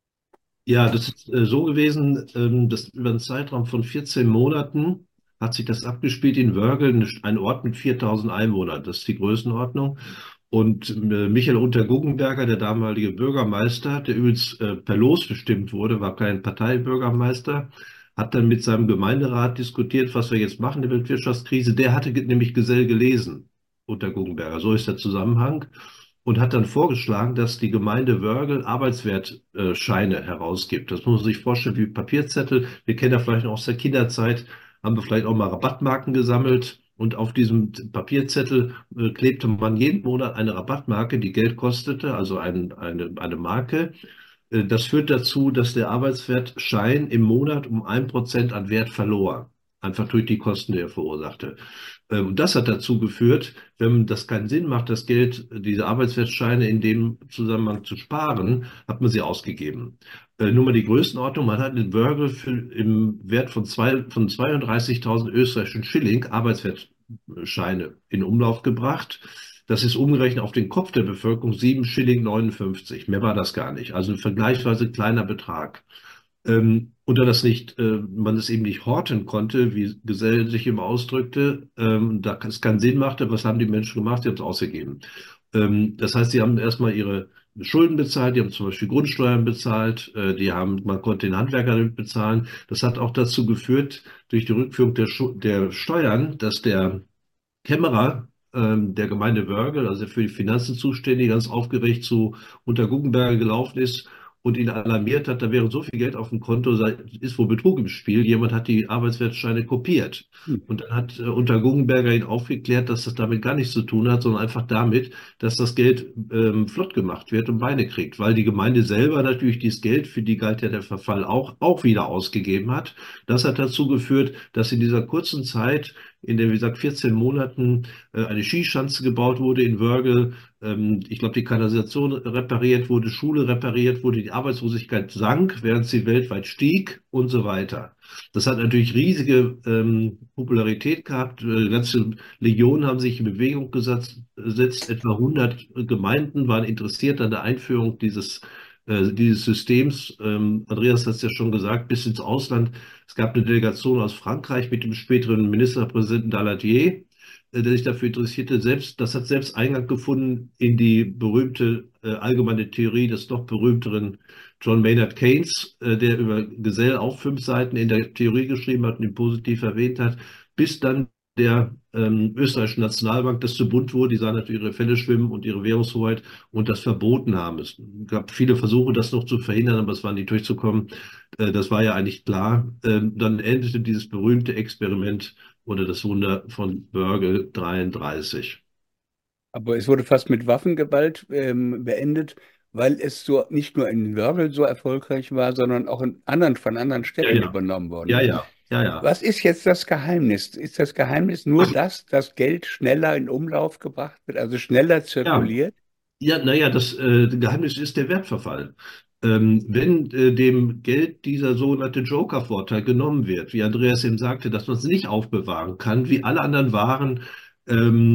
Ja, das ist äh, so gewesen, ähm, dass über einen Zeitraum von vierzehn Monaten hat sich das abgespielt in Wörgl, ein Ort mit viertausend Einwohnern. Das ist die Größenordnung. Und äh, Michael Unterguggenberger, der damalige Bürgermeister, der übrigens äh, per Los bestimmt wurde, war kein Parteibürgermeister, hat dann mit seinem Gemeinderat diskutiert, was wir jetzt machen in der Weltwirtschaftskrise. Der hatte ge- nämlich Gesell gelesen, Unterguggenberger, so ist der Zusammenhang, und hat dann vorgeschlagen, dass die Gemeinde Wörgl Arbeitswertscheine herausgibt. Das muss man sich vorstellen wie Papierzettel. Wir kennen ja vielleicht noch aus der Kinderzeit, haben wir vielleicht auch mal Rabattmarken gesammelt. Und auf diesem Papierzettel äh, klebte man jeden Monat eine Rabattmarke, die Geld kostete, also ein, eine, eine Marke. Äh, das führt dazu, dass der Arbeitswertschein im Monat um ein Prozent an Wert verlor. Einfach durch die Kosten, die er verursachte. Ähm, Und das hat dazu geführt, wenn das keinen Sinn macht, das Geld, diese Arbeitswertscheine in dem Zusammenhang zu sparen, hat man sie ausgegeben. Äh, nur mal die Größenordnung, man hat in Wörgl für, im Wert von, zwei, von zweiunddreißigtausend österreichischen Schilling Arbeitswertscheine in Umlauf gebracht. Das ist umgerechnet auf den Kopf der Bevölkerung sieben Schilling neunundfünfzig. Mehr war das gar nicht. Also ein vergleichsweise kleiner Betrag. Ähm, und da das nicht, äh, man es eben nicht horten konnte, wie Gesell sich immer ausdrückte, ähm, da es keinen Sinn machte, was haben die Menschen gemacht? Sie haben es ausgegeben. Ähm, das heißt, sie haben erstmal ihre Schulden bezahlt, die haben zum Beispiel Grundsteuern bezahlt, äh, die haben, man konnte den Handwerker damit bezahlen. Das hat auch dazu geführt, durch die Rückführung der, Schu der Steuern, dass der Kämmerer ähm, der Gemeinde Wörgl, also für die Finanzen zuständig, ganz aufgeregt zu Unterguggenberger gelaufen ist und ihn alarmiert hat, da wäre so viel Geld auf dem Konto, sei, ist wohl Betrug im Spiel. Jemand hat die Arbeitswertscheine kopiert. Hm. Und dann hat äh, Unterguggenberger ihn aufgeklärt, dass das damit gar nichts zu tun hat, sondern einfach damit, dass das Geld ähm, flott gemacht wird und Beine kriegt, weil die Gemeinde selber natürlich dieses Geld, für die galt ja der Verfall auch, auch wieder ausgegeben hat. Das hat dazu geführt, dass in dieser kurzen Zeit, in der, wie gesagt, vierzehn Monaten äh, eine Skischanze gebaut wurde in Wörgl. Ähm, ich glaube, die Kanalisation repariert wurde, Schule repariert wurde, die Arbeitslosigkeit sank, während sie weltweit stieg und so weiter. Das hat natürlich riesige ähm, Popularität gehabt. Äh, ganze Legionen haben sich in Bewegung gesetzt. gesetzt. Etwa hundert Gemeinden waren interessiert an der Einführung dieses äh, dieses Systems. Ähm, Andreas hat es ja schon gesagt, bis ins Ausland. Es gab eine Delegation aus Frankreich mit dem späteren Ministerpräsidenten Daladier, äh, der sich dafür interessierte. Selbst, das hat selbst Eingang gefunden in die berühmte äh, allgemeine Theorie des noch berühmteren John Maynard Keynes, äh, der über Gesell auch fünf Seiten in der Theorie geschrieben hat und ihn positiv erwähnt hat, bis dann der ähm, österreichischen Nationalbank das zu bunt wurde. Die sahen natürlich ihre Fälle schwimmen und ihre Währungshoheit und das verboten haben. Es gab viele Versuche, das noch zu verhindern, aber es war nicht durchzukommen. Äh, das war ja eigentlich klar. Ähm, dann endete dieses berühmte Experiment oder das Wunder von Wörgl dreiunddreißig. Aber es wurde fast mit Waffengewalt ähm, beendet, weil es so nicht nur in Wörgl so erfolgreich war, sondern auch in anderen, von anderen Ja, Städten ja, übernommen worden ja, ist. ja, ja, ja. Was ist jetzt das Geheimnis? Ist das Geheimnis nur das, dass Geld schneller in Umlauf gebracht wird, also schneller Ja, zirkuliert? ja, naja, das äh, Geheimnis ist der Wertverfall. Ähm, wenn äh, dem Geld dieser sogenannte Joker-Vorteil genommen wird, wie Andreas eben sagte, dass man es nicht aufbewahren kann, wie alle anderen Waren, ähm,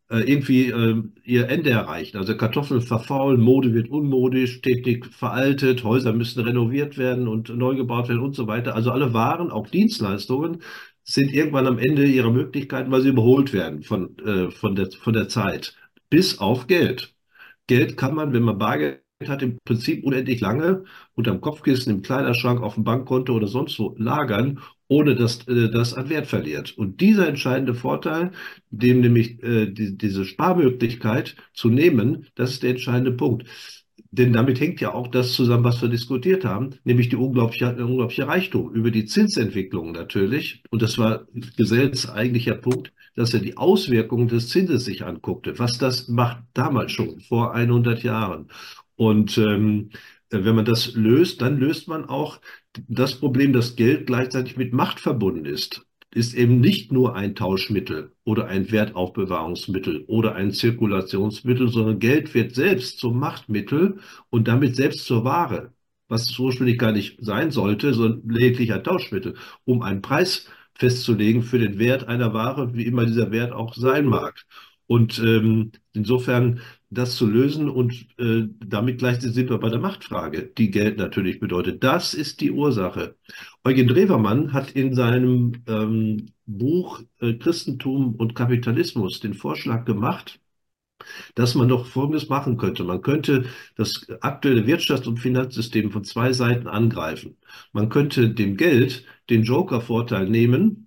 äh, irgendwie äh, ihr Ende erreichen. Also Kartoffeln verfaulen, Mode wird unmodisch, Technik veraltet, Häuser müssen renoviert werden und neu gebaut werden und so weiter. Also alle Waren, auch Dienstleistungen, sind irgendwann am Ende ihrer Möglichkeiten, weil sie überholt werden von, äh, von der, von der Zeit. Bis auf Geld. Geld kann man, wenn man Bargeld hat, im Prinzip unendlich lange unterm Kopfkissen, im Kleiderschrank, auf dem Bankkonto oder sonst wo lagern, ohne dass äh, das an Wert verliert. Und dieser entscheidende Vorteil, dem nämlich äh, die, diese Sparmöglichkeit zu nehmen, das ist der entscheidende Punkt. Denn damit hängt ja auch das zusammen, was wir diskutiert haben, nämlich die unglaubliche, der unglaubliche Reichtum über die Zinsentwicklung natürlich. Und das war Gesells eigentlicher Punkt, dass er die Auswirkungen des Zinses sich anguckte, was das macht damals schon, vor hundert Jahren. Und ähm, wenn man das löst, dann löst man auch das Problem, dass Geld gleichzeitig mit Macht verbunden ist. Ist eben nicht nur ein Tauschmittel oder ein Wertaufbewahrungsmittel oder ein Zirkulationsmittel, sondern Geld wird selbst zum Machtmittel und damit selbst zur Ware, was es ursprünglich gar nicht sein sollte, sondern lediglich ein Tauschmittel, um einen Preis festzulegen für den Wert einer Ware, wie immer dieser Wert auch sein mag. Und ähm, insofern das zu lösen und äh, damit gleichzeitig sind wir bei der Machtfrage, die Geld natürlich bedeutet. Das ist die Ursache. Eugen Drewermann hat in seinem ähm, Buch äh, Christentum und Kapitalismus den Vorschlag gemacht, dass man doch Folgendes machen könnte. Man könnte das aktuelle Wirtschafts- und Finanzsystem von zwei Seiten angreifen. Man könnte dem Geld den Joker-Vorteil nehmen,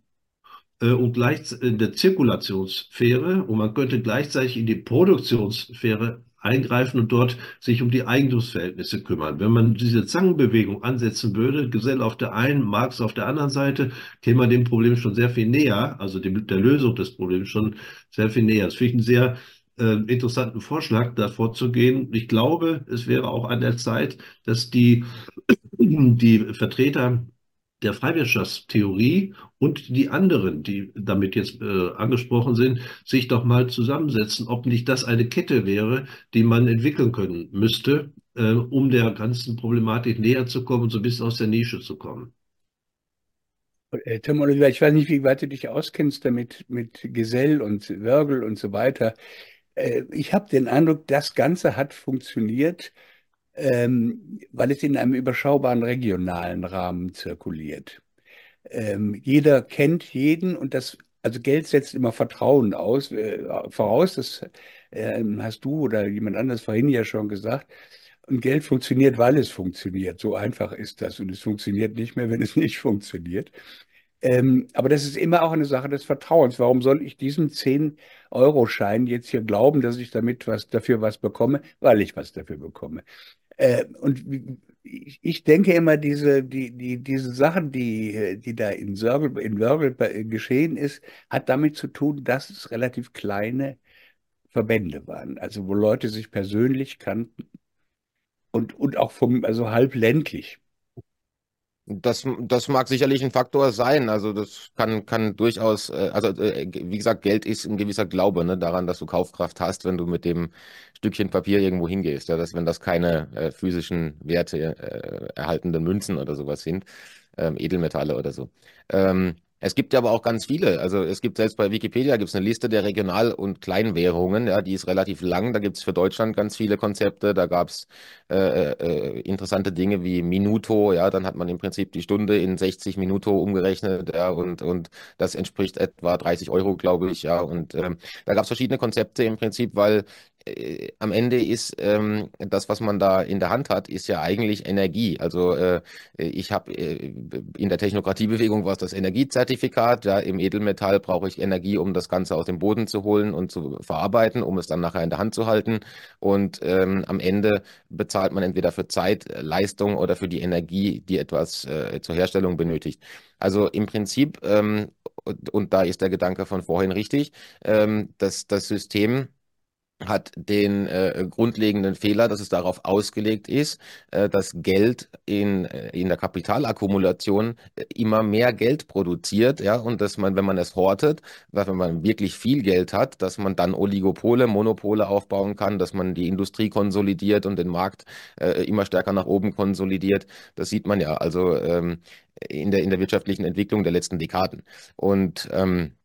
und gleich in der Zirkulationssphäre, und man könnte gleichzeitig in die Produktionssphäre eingreifen und dort sich um die Eigentumsverhältnisse kümmern. Wenn man diese Zangenbewegung ansetzen würde, Gesell auf der einen, Marx auf der anderen Seite, käme man dem Problem schon sehr viel näher, also dem, der Lösung des Problems schon sehr viel näher. Das finde ich einen sehr äh, interessanten Vorschlag, da vorzugehen. Ich glaube, es wäre auch an der Zeit, dass die, die Vertreter der Freiwirtschaftstheorie und die anderen, die damit jetzt äh, angesprochen sind, sich doch mal zusammensetzen, ob nicht das eine Kette wäre, die man entwickeln können müsste, äh, um der ganzen Problematik näher zu kommen und so ein bisschen aus der Nische zu kommen. Äh, Tim Oliver, ich weiß nicht, wie weit du dich auskennst damit mit Gesell und Wörgl und so weiter. Äh, ich habe den Eindruck, das Ganze hat funktioniert, ähm, weil es in einem überschaubaren regionalen Rahmen zirkuliert. Ähm, jeder kennt jeden und das, also Geld setzt immer Vertrauen aus, äh, voraus. Das ähm, hast du oder jemand anderes vorhin ja schon gesagt. Und Geld funktioniert, weil es funktioniert. So einfach ist das. Und es funktioniert nicht mehr, wenn es nicht funktioniert. Ähm, aber das ist immer auch eine Sache des Vertrauens. Warum soll ich diesen zehn-Euro-Schein jetzt hier glauben, dass ich damit was dafür was bekomme? Weil ich was dafür bekomme. Äh, und wie- ich, ich denke immer, diese, die, die, diese Sachen, die, die da in Sörgel, in Wörgl be- geschehen ist, hat damit zu tun, dass es relativ kleine Verbände waren. Also wo Leute sich persönlich kannten und, und auch vom, also halb ländlich. Das, das mag sicherlich ein Faktor sein. Also das kann, kann durchaus, äh, also äh, wie gesagt, Geld ist ein gewisser Glaube, ne, daran, dass du Kaufkraft hast, wenn du mit dem Stückchen Papier irgendwo hingehst. Ja, dass wenn das keine äh, physischen Werte äh, erhaltenden Münzen oder sowas sind, ähm, Edelmetalle oder so. Ähm, es gibt ja aber auch ganz viele. Also es gibt selbst bei Wikipedia gibt es eine Liste der Regional- und Kleinwährungen. Ja, die ist relativ lang. Da gibt es für Deutschland ganz viele Konzepte. Da gab es äh, äh, interessante Dinge wie Minuto, ja, dann hat man im Prinzip die Stunde in sechzig Minuto umgerechnet, ja, und, und das entspricht etwa dreißig Euro, glaube ich, ja, und ähm, da gab es verschiedene Konzepte im Prinzip, weil äh, am Ende ist ähm, das, was man da in der Hand hat, ist ja eigentlich Energie. Also äh, ich habe äh, in der Technokratiebewegung war es das Energiezertifikat, ja, im Edelmetall brauche ich Energie, um das Ganze aus dem Boden zu holen und zu verarbeiten, um es dann nachher in der Hand zu halten und ähm, am Ende bezahlt man entweder für Zeit, äh, Leistung oder für die Energie, die etwas äh, zur Herstellung benötigt. Also im Prinzip, ähm, und, und da ist der Gedanke von vorhin richtig, ähm, dass das System hat den äh, grundlegenden Fehler, dass es darauf ausgelegt ist, äh, dass Geld in, äh, in der Kapitalakkumulation äh, immer mehr Geld produziert, ja, und dass man, wenn man es hortet, dass wenn man wirklich viel Geld hat, dass man dann Oligopole, Monopole aufbauen kann, dass man die Industrie konsolidiert und den Markt äh, immer stärker nach oben konsolidiert. Das sieht man ja also ähm, in der, in der wirtschaftlichen Entwicklung der letzten Dekaden. Und ähm,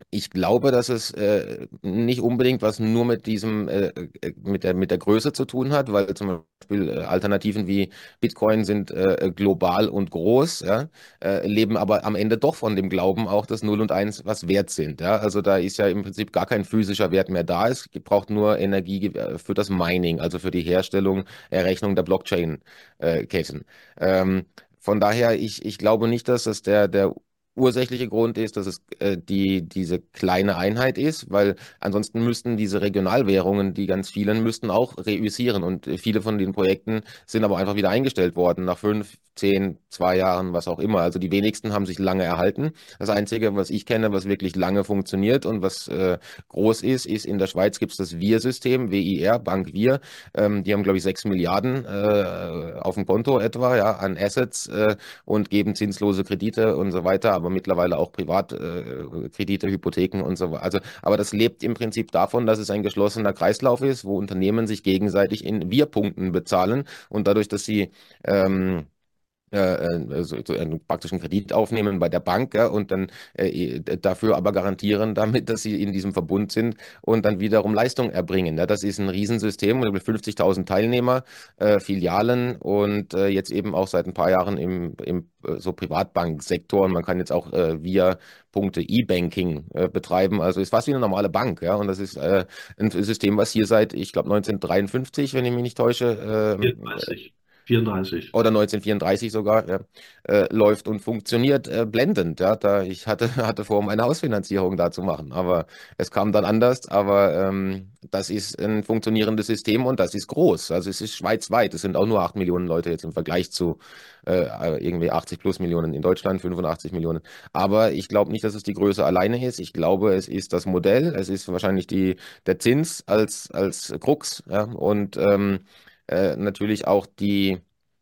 Ich glaube, dass es äh, nicht unbedingt was nur mit diesem, äh, äh, mit der, mit der Größe zu tun hat, weil zum Beispiel äh, Alternativen wie Bitcoin sind äh, global und groß, ja, äh, leben aber am Ende doch von dem Glauben auch, dass Null und Eins was wert sind. Ja? Also da ist ja im Prinzip gar kein physischer Wert mehr da. Es braucht nur Energie äh, für das Mining, also für die Herstellung, Errechnung der Blockchain-Ketten. Ähm, von daher, ich, ich glaube nicht, dass das der, der ursächliche Grund ist, dass es äh, die, diese kleine Einheit ist, weil ansonsten müssten diese Regionalwährungen, die ganz vielen, müssten auch reüssieren. Und äh, viele von den Projekten sind aber einfach wieder eingestellt worden, nach fünf, zehn, zwei Jahren, was auch immer. Also die wenigsten haben sich lange erhalten. Das Einzige, was ich kenne, was wirklich lange funktioniert und was äh, groß ist, ist in der Schweiz gibt es das V I R-System, W I R, Bank V I R. Ähm, die haben, glaube ich, sechs Milliarden äh, auf dem Konto etwa, ja, an Assets. Äh, und geben zinslose Kredite und so weiter, aber mittlerweile auch Privatkredite, äh, Kredite, Hypotheken und so weiter. Also, aber das lebt im Prinzip davon, dass es ein geschlossener Kreislauf ist, wo Unternehmen sich gegenseitig in Wir-Punkten bezahlen und dadurch, dass sie ähm, äh, äh, so, so einen praktischen Kredit aufnehmen bei der Bank, ja, und dann äh, dafür aber garantieren damit, dass sie in diesem Verbund sind und dann wiederum Leistung erbringen. Ja, das ist ein Riesensystem mit fünfzigtausend Teilnehmer, äh, Filialen und äh, jetzt eben auch seit ein paar Jahren im, im äh, so Privatbanksektor. Und man kann jetzt auch äh, via Punkte E-Banking äh, betreiben. Also ist fast wie eine normale Bank, ja. Und das ist äh, ein System, was hier seit, ich glaube, neunzehnhundertdreiundfünfzig, wenn ich mich nicht täusche, äh, vierunddreißig. vierunddreißig. oder neunzehnhundertvierunddreißig sogar, ja, äh, läuft und funktioniert äh, blendend. Ja, da ich hatte, hatte vor, um eine Hausfinanzierung da zu machen, aber es kam dann anders. Aber ähm, das ist ein funktionierendes System und das ist groß. Also es ist schweizweit. Es sind auch nur acht Millionen Leute jetzt im Vergleich zu äh, irgendwie achtzig plus Millionen in Deutschland, fünfundachtzig Millionen. Aber ich glaube nicht, dass es die Größe alleine ist. Ich glaube, es ist das Modell. Es ist wahrscheinlich die, der Zins als, als Krux, ja, und ähm, äh, natürlich auch die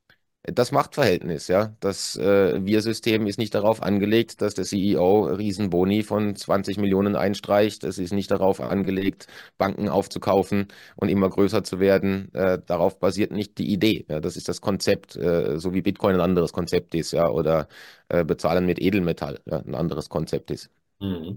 das Machtverhältnis, ja. Das äh, Wir-System ist nicht darauf angelegt, dass der C E O Riesenboni von zwanzig Millionen einstreicht. Es ist nicht darauf angelegt, Banken aufzukaufen und immer größer zu werden. Äh, darauf basiert nicht die Idee. Ja. Das ist das Konzept, äh, so wie Bitcoin ein anderes Konzept ist, ja, oder äh, Bezahlen mit Edelmetall, ja, ein anderes Konzept ist. Mhm.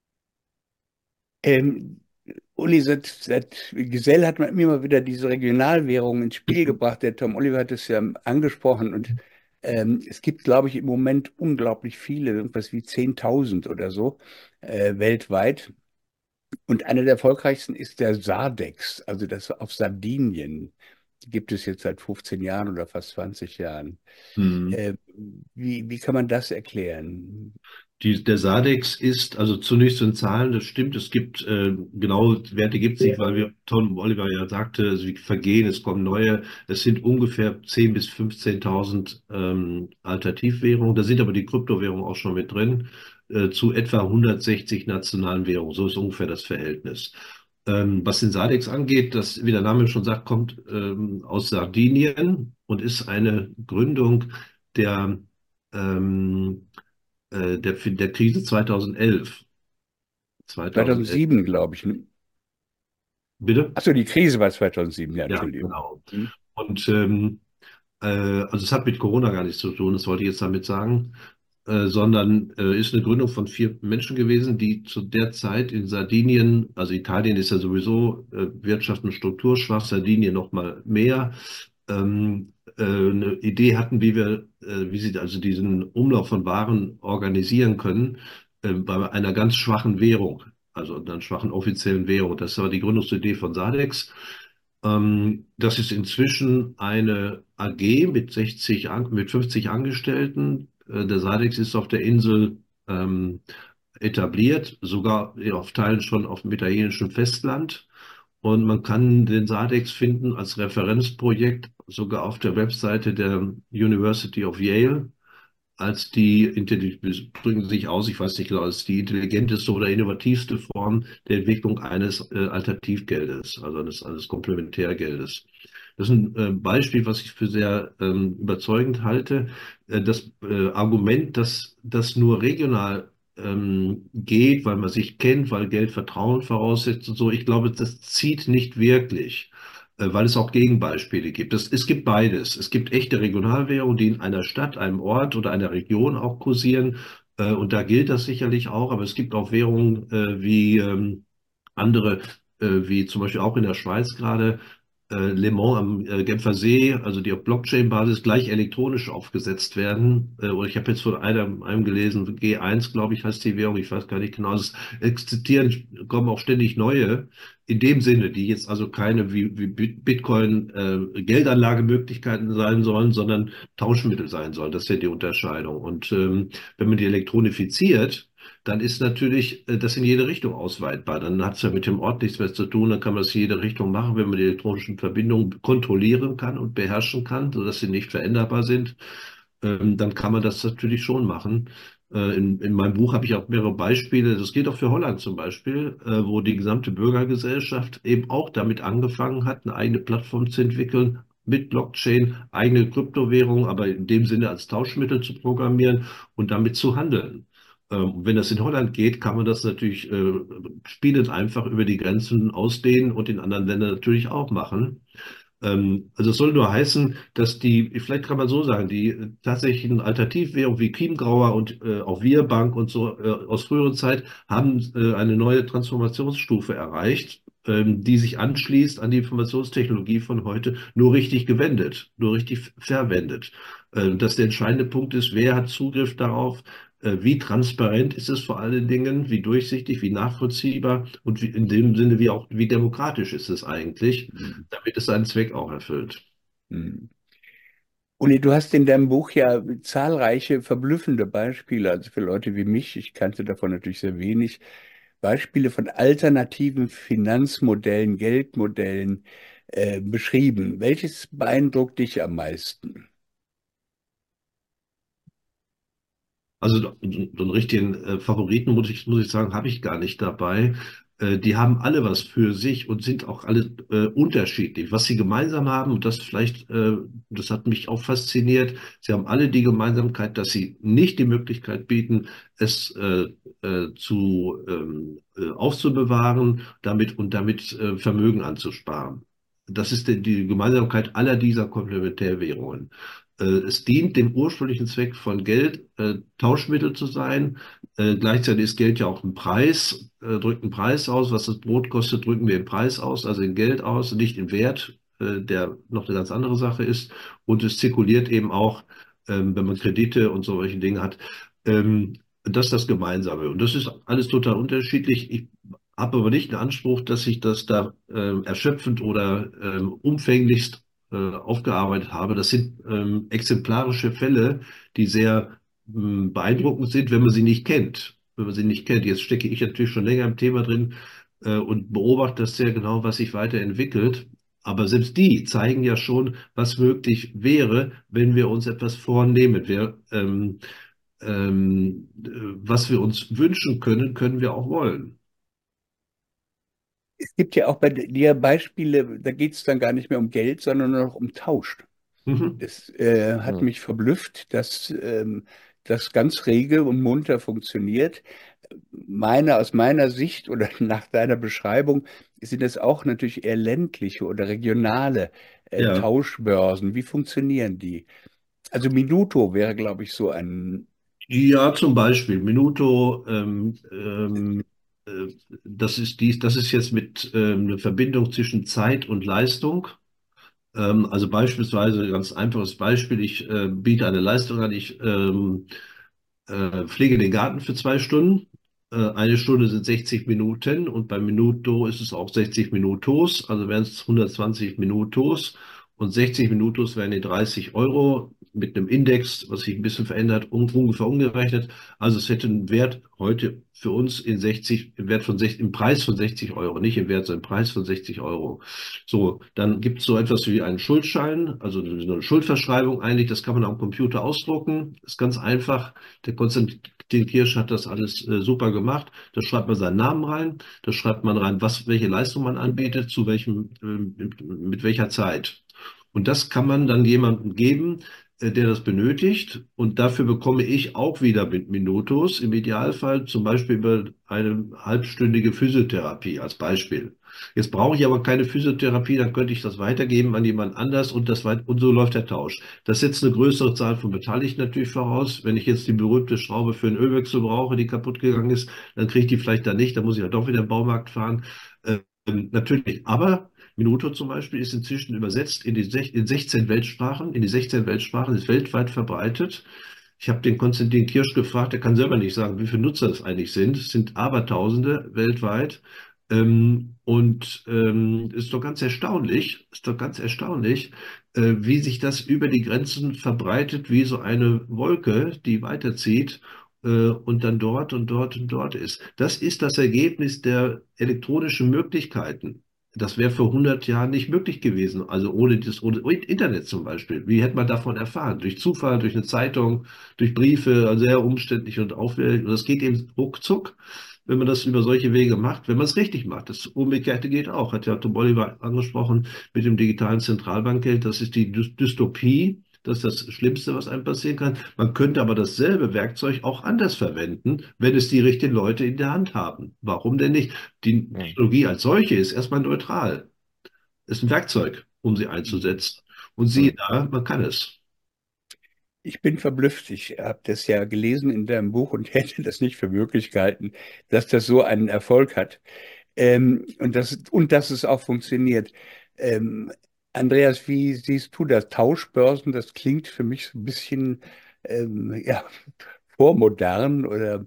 Ähm, Uli, seit, seit Gesell hat man immer wieder diese Regionalwährung ins Spiel gebracht. Der Tom Oliver hat es ja angesprochen. Und ähm, es gibt, glaube ich, im Moment unglaublich viele, irgendwas wie zehntausend oder so, äh, weltweit. Und einer der erfolgreichsten ist der Sardex, also das auf Sardinien. Die gibt es jetzt seit fünfzehn Jahren oder fast zwanzig Jahren. Mhm. Äh, wie, wie kann man das erklären? Die, der Sadex ist, also zunächst zu den Zahlen, das stimmt, es gibt, äh, genaue Werte gibt es nicht, weil wir, Tom Oliver ja sagte, sie vergehen, es kommen neue, es sind ungefähr zehntausend bis fünfzehntausend ähm, Alternativwährungen, da sind aber die Kryptowährungen auch schon mit drin, äh, zu etwa hundertsechzig nationalen Währungen, so ist ungefähr das Verhältnis. Ähm, was den Sadex angeht, das, wie der Name schon sagt, kommt ähm, aus Sardinien und ist eine Gründung der ähm, äh, der, der Krise zweitausendelf. zweitausendelf. zweitausendsieben, glaube ich. Ne? Bitte? Achso, die Krise war zweitausendsieben, ja, Ja, Entschuldigung. genau. Hm? Und ähm, äh, also es hat mit Corona gar nichts zu tun, das wollte ich jetzt damit sagen, äh, sondern äh, ist eine Gründung von vier Menschen gewesen, die zu der Zeit in Sardinien, also Italien ist ja sowieso äh, Wirtschaft und Struktur schwach, Sardinien noch mal mehr, ähm, äh, eine Idee hatten, wie wir, äh, wie sie also diesen Umlauf von Waren organisieren können, äh, bei einer ganz schwachen Währung, also einer schwachen offiziellen Währung. Das war die Gründungsidee von Sadex. Ähm, das ist inzwischen eine A G mit sechzig, An- mit fünfzig Angestellten. Äh, der Sadex ist auf der Insel ähm, etabliert, sogar auf Teilen schon auf dem italienischen Festland. Und man kann den Sadex finden als Referenzprojekt sogar auf der Webseite der University of Yale als die, intelli- drücken sich aus, ich weiß nicht genau, als die intelligenteste oder innovativste Form der Entwicklung eines äh, Alternativgeldes, also eines, eines Komplementärgeldes. Das ist ein äh, Beispiel, was ich für sehr ähm, überzeugend halte. Äh, das äh, Argument, dass das nur regional ähm, geht, weil man sich kennt, weil Geld Vertrauen voraussetzt und so, ich glaube, das zieht nicht wirklich, äh, weil es auch Gegenbeispiele gibt. Es, es gibt beides. Es gibt echte Regionalwährungen, die in einer Stadt, einem Ort oder einer Region auch kursieren. Äh, und da gilt das sicherlich auch, aber es gibt auch Währungen äh, wie ähm, andere, äh, wie zum Beispiel auch in der Schweiz gerade, äh, Le Mans am äh, Genfer See, also die auf Blockchain-Basis gleich elektronisch aufgesetzt werden. Äh, oder ich habe jetzt von einem, einem gelesen, G eins, glaube ich, heißt die Währung, ich weiß gar nicht genau. Es existieren, kommen auch ständig neue, in dem Sinne, die jetzt also keine wie, wie Bitcoin äh, Geldanlagemöglichkeiten sein sollen, sondern Tauschmittel sein sollen. Das ist ja die Unterscheidung. Und ähm, wenn man die elektronifiziert, dann ist natürlich äh, das in jede Richtung ausweitbar. Dann hat es ja mit dem Ort nichts mehr zu tun. Dann kann man es in jede Richtung machen, wenn man die elektronischen Verbindungen kontrollieren kann und beherrschen kann, sodass sie nicht veränderbar sind. Ähm, dann kann man das natürlich schon machen. Äh, in, in meinem Buch habe ich auch mehrere Beispiele. Das geht auch für Holland zum Beispiel, äh, wo die gesamte Bürgergesellschaft eben auch damit angefangen hat, eine eigene Plattform zu entwickeln, mit Blockchain, eigene Kryptowährung, aber in dem Sinne als Tauschmittel zu programmieren und damit zu handeln. Ähm, Wenn das in Holland geht, kann man das natürlich äh, spielend einfach über die Grenzen ausdehnen und in anderen Ländern natürlich auch machen. Ähm, also es soll nur heißen, dass die, vielleicht kann man so sagen, die äh, tatsächlichen Alternativwährungen wie Chiemgauer und äh, auch Wir Bank und so äh, aus früherer Zeit haben äh, eine neue Transformationsstufe erreicht, ähm, die sich anschließt an die Informationstechnologie von heute, nur richtig gewendet, nur richtig verwendet. Äh, dass der entscheidende Punkt ist, wer hat Zugriff darauf, äh, wie transparent ist es vor allen Dingen, wie durchsichtig, wie nachvollziehbar und wie, in dem Sinne, wie auch, wie demokratisch ist es eigentlich, Mhm. damit es seinen Zweck auch erfüllt. Mhm. Uli, du hast in deinem Buch ja zahlreiche verblüffende Beispiele, also für Leute wie mich, ich kannte davon natürlich sehr wenig, Beispiele von alternativen Finanzmodellen, Geldmodellen äh, beschrieben. Welches beeindruckt dich am meisten? Also so so einen richtigen äh, Favoriten, muss ich, muss ich sagen, habe ich gar nicht dabei. Äh, die haben alle was für sich und sind auch alle äh, unterschiedlich. Was sie gemeinsam haben, und das vielleicht, äh, das hat mich auch fasziniert, sie haben alle die Gemeinsamkeit, dass sie nicht die Möglichkeit bieten, es äh, äh, zu ähm, äh, aufzubewahren, damit und damit äh, Vermögen anzusparen. Das ist die, die Gemeinsamkeit aller dieser Komplementärwährungen. Äh, Es dient dem ursprünglichen Zweck von Geld, äh, Tauschmittel zu sein. Äh, gleichzeitig ist Geld ja auch ein Preis, äh, drückt einen Preis aus. Was das Brot kostet, drücken wir in Preis aus, also in Geld aus, nicht in Wert, äh, der noch eine ganz andere Sache ist. Und es zirkuliert eben auch, ähm, wenn man Kredite und solche Dinge hat. Ähm, Das ist das Gemeinsame. Und das ist alles total unterschiedlich. Ich habe aber nicht den Anspruch, dass ich das da äh, erschöpfend oder ähm, umfänglichst äh, aufgearbeitet habe. Das sind ähm, exemplarische Fälle, die sehr ähm, beeindruckend sind, wenn man sie nicht kennt. Wenn man sie nicht kennt. Jetzt stecke ich natürlich schon länger im Thema drin äh, und beobachte das sehr genau, was sich weiterentwickelt. Aber selbst die zeigen ja schon, was möglich wäre, wenn wir uns etwas vornehmen. Wir, ähm, ähm, äh, was wir uns wünschen können, können wir auch wollen. Es gibt ja auch bei dir Beispiele, da geht es dann gar nicht mehr um Geld, sondern nur noch um Tausch. Mhm. Das äh, hat Hm. mich verblüfft, dass ähm, das ganz rege und munter funktioniert. Meine, aus meiner Sicht oder nach deiner Beschreibung sind es auch natürlich eher ländliche oder regionale äh, Ja. Tauschbörsen. Wie funktionieren die? Also Minuto wäre, glaube ich, so ein. Ja, zum Beispiel Minuto, ähm, ähm, äh, das ist dies, das ist jetzt mit ähm, eine Verbindung zwischen Zeit und Leistung. Ähm, also beispielsweise, ganz einfaches Beispiel, ich äh, biete eine Leistung an, ich ähm, äh, pflege den Garten für zwei Stunden. Äh, eine Stunde sind sechzig Minuten und bei Minuto ist es auch sechzig Minutos, also wären es hundertzwanzig Minutos und sechzig Minutos wären die dreißig Euro mit einem Index, was sich ein bisschen verändert, un ungefähr umgerechnet. Also es hätte einen Wert heute für uns in sechzig, im Wert von sechzig, im Preis von sechzig Euro, nicht im Wert, sondern im Preis von sechzig Euro. So, dann gibt es so etwas wie einen Schuldschein, also eine Schuldverschreibung eigentlich, das kann man am Computer ausdrucken, ist ganz einfach. Der Konstantin Kirsch hat das alles äh, super gemacht. Da schreibt man seinen Namen rein, da schreibt man rein, was, welche Leistung man anbietet, zu welchem, äh, mit, mit welcher Zeit. Und das kann man dann jemandem geben. äh, der das benötigt. Und dafür bekomme ich auch wieder mit Minutos, im Idealfall zum Beispiel über eine halbstündige Physiotherapie als Beispiel. Jetzt brauche ich aber keine Physiotherapie, dann könnte ich das weitergeben an jemand anders und, das weit, und so läuft der Tausch. Das setzt eine größere Zahl von Beteiligten natürlich voraus. Wenn ich jetzt die berühmte Schraube für einen Ölwechsel brauche, die kaputt gegangen ist, dann kriege ich die vielleicht da nicht, dann muss ich ja doch wieder im Baumarkt fahren. Ähm, natürlich, aber Minuto zum Beispiel ist inzwischen übersetzt in die sech- in sechzehn Weltsprachen, in die sechzehn Weltsprachen, ist weltweit verbreitet. Ich habe den Konstantin Kirsch gefragt, der kann selber nicht sagen, wie viele Nutzer es eigentlich sind. Es sind Abertausende weltweit. Ähm, und ähm, ist doch ganz erstaunlich, ist doch ganz erstaunlich, äh, wie sich das über die Grenzen verbreitet, wie so eine Wolke, die weiterzieht äh, und dann dort und dort und dort ist. Das ist das Ergebnis der elektronischen Möglichkeiten. Das wäre vor hundert Jahren nicht möglich gewesen, also ohne das ohne Internet zum Beispiel. Wie hätte man davon erfahren? Durch Zufall, durch eine Zeitung, durch Briefe, also sehr umständlich und aufwendig. Und das geht eben ruckzuck, wenn man das über solche Wege macht, wenn man es richtig macht. Das Umgekehrte geht auch, hat ja Tom Oliver angesprochen mit dem digitalen Zentralbankgeld. Das ist die Dy- Dystopie. Das ist das Schlimmste, was einem passieren kann. Man könnte aber dasselbe Werkzeug auch anders verwenden, wenn es die richtigen Leute in der Hand haben. Warum denn nicht? Die Ja. Technologie als solche ist erstmal neutral. Ist ein Werkzeug, um sie einzusetzen. Und siehe Hm. da, man kann es. Ich bin verblüfft. Ich habe das ja gelesen in deinem Buch und hätte das nicht für möglich gehalten, dass das so einen Erfolg hat. Ähm, und, das, und dass es auch funktioniert. Ähm, Andreas, wie siehst du das? Tauschbörsen, das klingt für mich so ein bisschen ähm, ja, vormodern oder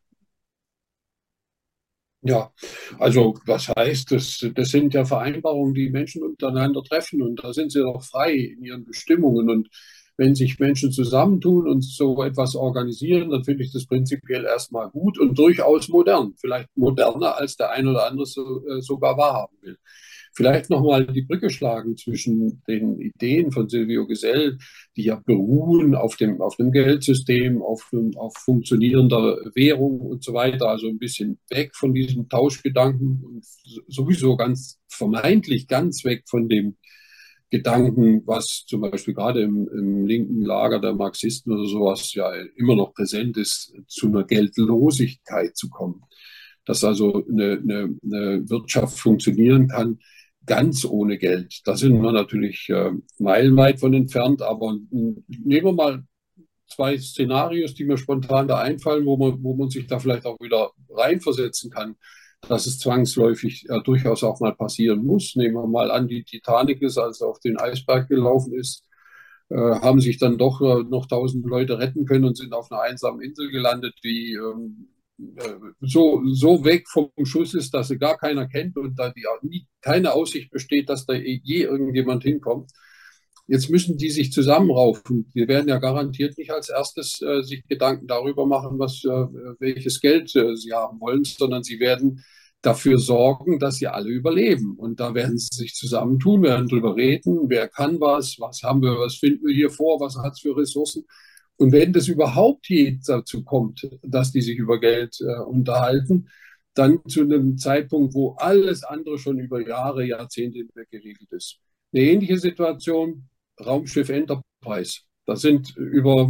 Ja, also was heißt das? Das sind ja Vereinbarungen, die Menschen untereinander treffen und da sind sie doch frei in ihren Bestimmungen. Und wenn sich Menschen zusammentun und so etwas organisieren, dann finde ich das prinzipiell erstmal gut und durchaus modern. Vielleicht moderner, als der ein oder andere so, äh, sogar wahrhaben will. Vielleicht nochmal die Brücke schlagen zwischen den Ideen von Silvio Gesell, die ja beruhen auf dem, auf dem Geldsystem, auf, auf funktionierender Währung und so weiter, also ein bisschen weg von diesem Tauschgedanken und sowieso ganz vermeintlich ganz weg von dem Gedanken, was zum Beispiel gerade im, im linken Lager der Marxisten oder sowas ja immer noch präsent ist, zu einer Geldlosigkeit zu kommen. Dass also eine, eine, eine Wirtschaft funktionieren kann, ganz ohne Geld. Da sind wir natürlich äh, meilenweit von entfernt, aber nehmen wir mal zwei Szenarios, die mir spontan da einfallen, wo man, wo man sich da vielleicht auch wieder reinversetzen kann, dass es zwangsläufig äh, durchaus auch mal passieren muss. Nehmen wir mal an, die Titanic ist, als sie auf den Eisberg gelaufen ist, äh, haben sich dann doch äh, noch tausend Leute retten können und sind auf einer einsamen Insel gelandet, die ähm, so, so weg vom Schuss ist, dass sie gar keiner kennt und da die, nie, keine Aussicht besteht, dass da je irgendjemand hinkommt. Jetzt müssen die sich zusammenraufen. Die werden ja garantiert nicht als erstes äh, sich Gedanken darüber machen, was, äh, welches Geld äh, sie haben wollen, sondern sie werden dafür sorgen, dass sie alle überleben. Und da werden sie sich zusammentun, werden darüber reden, wer kann was, was haben wir, was finden wir hier vor, was hat es für Ressourcen. Und wenn das überhaupt je dazu kommt, dass die sich über Geld äh, unterhalten, dann zu einem Zeitpunkt, wo alles andere schon über Jahre, Jahrzehnte hinweg geregelt ist. Eine ähnliche Situation, Raumschiff Enterprise. Da sind über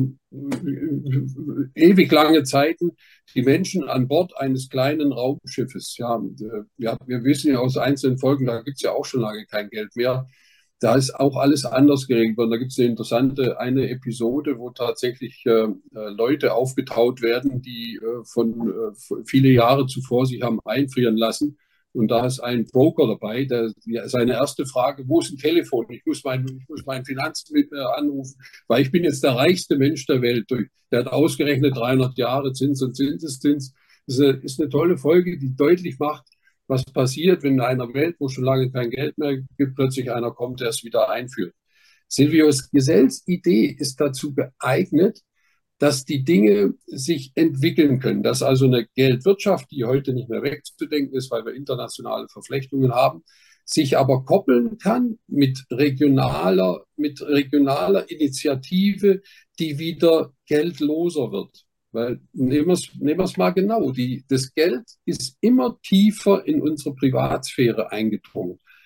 ewig lange Zeiten die Menschen an Bord eines kleinen Raumschiffes. Ja, wir, wir wissen ja aus einzelnen Folgen, da gibt es ja auch schon lange kein Geld mehr. Da ist auch alles anders geregelt worden. Da gibt es eine interessante eine Episode, wo tatsächlich äh, Leute aufgetaut werden, die äh, von äh, viele Jahre zuvor sich haben einfrieren lassen. Und da ist ein Broker dabei, der, der seine erste Frage, wo ist ein Telefon? Ich muss mein, ich muss meinen Finanzamt äh, anrufen, weil ich bin jetzt der reichste Mensch der Welt. Der hat ausgerechnet dreihundert Jahre Zins und Zinseszins. Das ist eine, ist eine tolle Folge, die deutlich macht, was passiert, wenn in einer Welt, wo schon lange kein Geld mehr gibt, plötzlich einer kommt, der es wieder einführt. Silvius Gesells Idee ist dazu geeignet, dass die Dinge sich entwickeln können, dass also eine Geldwirtschaft, die heute nicht mehr wegzudenken ist, weil wir internationale Verflechtungen haben, sich aber koppeln kann mit regionaler, mit regionaler Initiative, die wieder geldloser wird. Weil nehmen wir es nehmen wir es mal genau, die, das Geld ist immer tiefer in unsere Privatsphäre eingedrungen.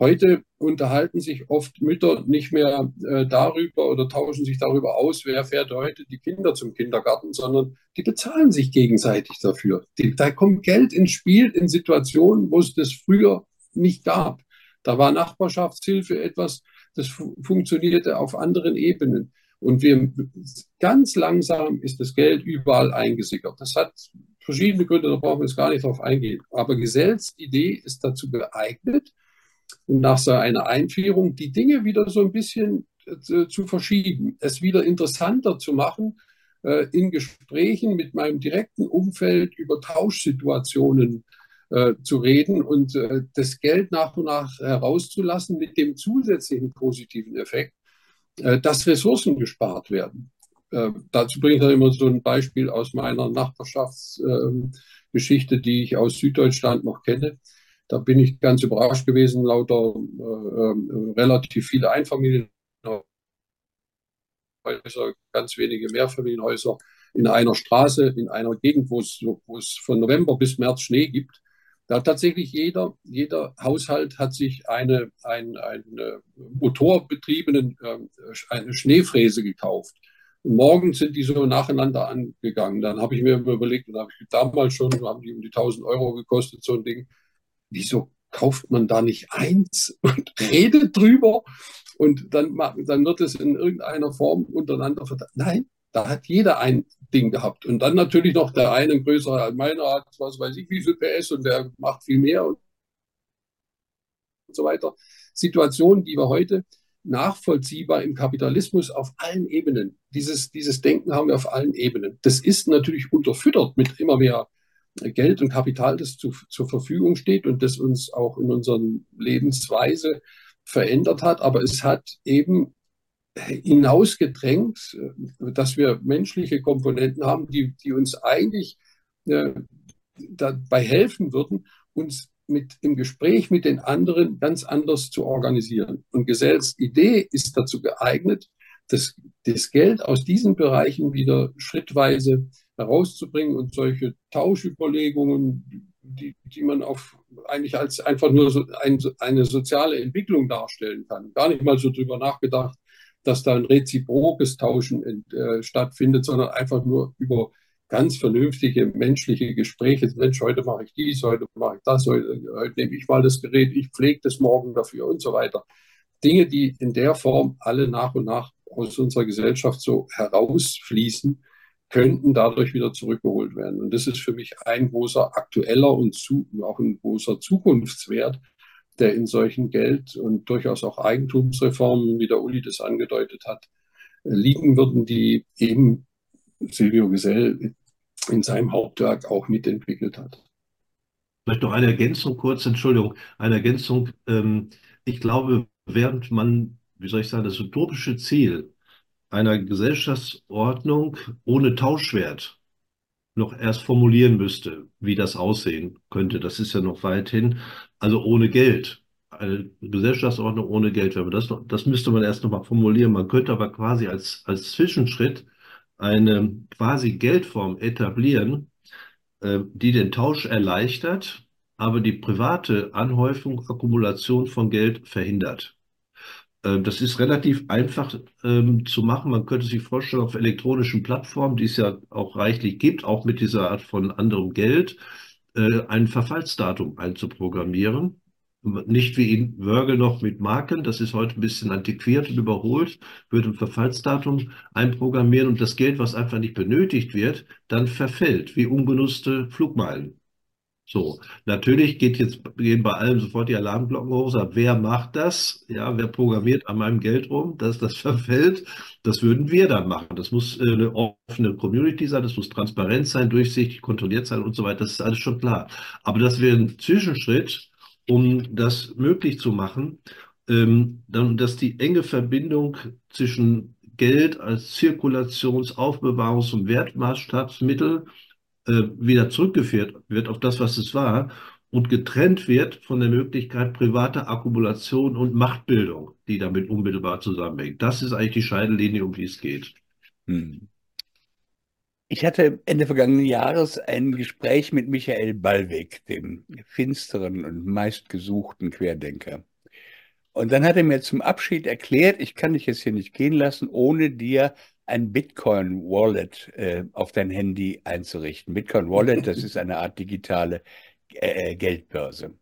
Heute unterhalten sich oft Mütter nicht mehr äh, darüber oder tauschen sich darüber aus, wer fährt heute die Kinder zum Kindergarten, sondern die bezahlen sich gegenseitig dafür. Die, da kommt Geld ins Spiel in Situationen, wo es das früher nicht gab. Da war Nachbarschaftshilfe etwas, das fu funktionierte auf anderen Ebenen. Und wir, ganz langsam ist das Geld überall eingesickert. Das hat verschiedene Gründe, da brauchen wir jetzt gar nicht drauf eingehen. Aber Gesells Idee ist dazu geeignet, nach so einer Einführung die Dinge wieder so ein bisschen äh, zu verschieben, es wieder interessanter zu machen, äh, in Gesprächen mit meinem direkten Umfeld über Tauschsituationen äh, zu reden und äh, das Geld nach und nach herauszulassen mit dem zusätzlichen positiven Effekt, äh, dass Ressourcen gespart werden. Äh, dazu bringe ich dann immer so ein Beispiel aus meiner Nachbarschaftsgeschichte, äh, die ich aus Süddeutschland noch kenne. Da bin ich ganz überrascht gewesen, lauter äh, äh, relativ viele Einfamilienhäuser, ganz wenige Mehrfamilienhäuser in einer Straße, in einer Gegend, wo es, wo es von November bis März Schnee gibt. Da hat tatsächlich jeder, jeder Haushalt hat sich eine, ein, eine motorbetriebene äh, eine Schneefräse gekauft. Und morgens sind die so nacheinander angegangen. Dann habe ich mir überlegt, und habe ich damals schon, so haben die um die tausend Euro gekostet, so ein Ding. Wieso kauft man da nicht eins und redet drüber und dann, dann wird es in irgendeiner Form untereinander verteilt? Nein, da hat jeder ein Ding gehabt. Und dann natürlich noch der eine größere als meiner hat, was weiß ich, wie viel P S und der macht viel mehr und so weiter. Situationen, die wir heute nachvollziehbar im Kapitalismus auf allen Ebenen, dieses, dieses Denken haben wir auf allen Ebenen. Das ist natürlich unterfüttert mit immer mehr Geld und Kapital, das zu, zur Verfügung steht und das uns auch in unserer Lebensweise verändert hat. Aber es hat eben hinausgedrängt, dass wir menschliche Komponenten haben, die, die uns eigentlich äh, dabei helfen würden, uns mit, im Gespräch mit den anderen ganz anders zu organisieren. Und Gesells Idee ist dazu geeignet, das, das Geld aus diesen Bereichen wieder schrittweise herauszubringen und solche Tauschüberlegungen, die, die man auf, eigentlich als einfach nur so ein, eine soziale Entwicklung darstellen kann. Gar nicht mal so drüber nachgedacht, dass da ein reziprokes Tauschen äh, stattfindet, sondern einfach nur über ganz vernünftige menschliche Gespräche. Mensch, heute mache ich dies, heute mache ich das, heute, heute nehme ich mal das Gerät, ich pflege das morgen dafür und so weiter. Dinge, die in der Form alle nach und nach aus unserer Gesellschaft so herausfließen, könnten dadurch wieder zurückgeholt werden. Und das ist für mich ein großer aktueller und zu, auch ein großer Zukunftswert, der in solchen Geld- und durchaus auch Eigentumsreformen, wie der Uli das angedeutet hat, liegen würden, die eben Silvio Gesell in seinem Hauptwerk auch mitentwickelt hat. Vielleicht noch eine Ergänzung kurz, Entschuldigung, eine Ergänzung. Ähm, ich glaube, während man, wie soll ich sagen, das utopische Ziel einer Gesellschaftsordnung ohne Tauschwert noch erst formulieren müsste, wie das aussehen könnte, das ist ja noch weit hin, also ohne Geld. Eine Gesellschaftsordnung ohne Geld, wenn man das, noch, das müsste man erst noch mal formulieren. Man könnte aber quasi als, als Zwischenschritt eine quasi Geldform etablieren, die den Tausch erleichtert, aber die private Anhäufung, Akkumulation von Geld verhindert. Das ist relativ einfach ähm, zu machen. Man könnte sich vorstellen, auf elektronischen Plattformen, die es ja auch reichlich gibt, auch mit dieser Art von anderem Geld, äh, ein Verfallsdatum einzuprogrammieren. Nicht wie in Wörgl noch mit Marken, das ist heute ein bisschen antiquiert und überholt, würde ein Verfallsdatum einprogrammieren und das Geld, was einfach nicht benötigt wird, dann verfällt, wie ungenutzte Flugmeilen. So, natürlich geht jetzt, gehen bei allem sofort die Alarmglocken hoch, sagt, wer macht das? Ja, wer programmiert an meinem Geld rum, dass das verfällt? Das würden wir dann machen. Das muss eine offene Community sein, das muss transparent sein, durchsichtig, kontrolliert sein und so weiter. Das ist alles schon klar. Aber das wäre ein Zwischenschritt, um das möglich zu machen, ähm, dann, dass die enge Verbindung zwischen Geld als Zirkulations-, Aufbewahrungs- und Wertmaßstabsmittel wieder zurückgeführt wird auf das, was es war und getrennt wird von der Möglichkeit privater Akkumulation und Machtbildung, die damit unmittelbar zusammenhängt. Das ist eigentlich die Scheidelinie, um die es geht. Hm. Ich hatte Ende vergangenen Jahres ein Gespräch mit Michael Ballweg, dem finsteren und meistgesuchten Querdenker. Und dann hat er mir zum Abschied erklärt, ich kann dich jetzt hier nicht gehen lassen, ohne dir ein Bitcoin-Wallet äh, auf dein Handy einzurichten. Bitcoin-Wallet, das ist eine Art digitale äh, Geldbörse.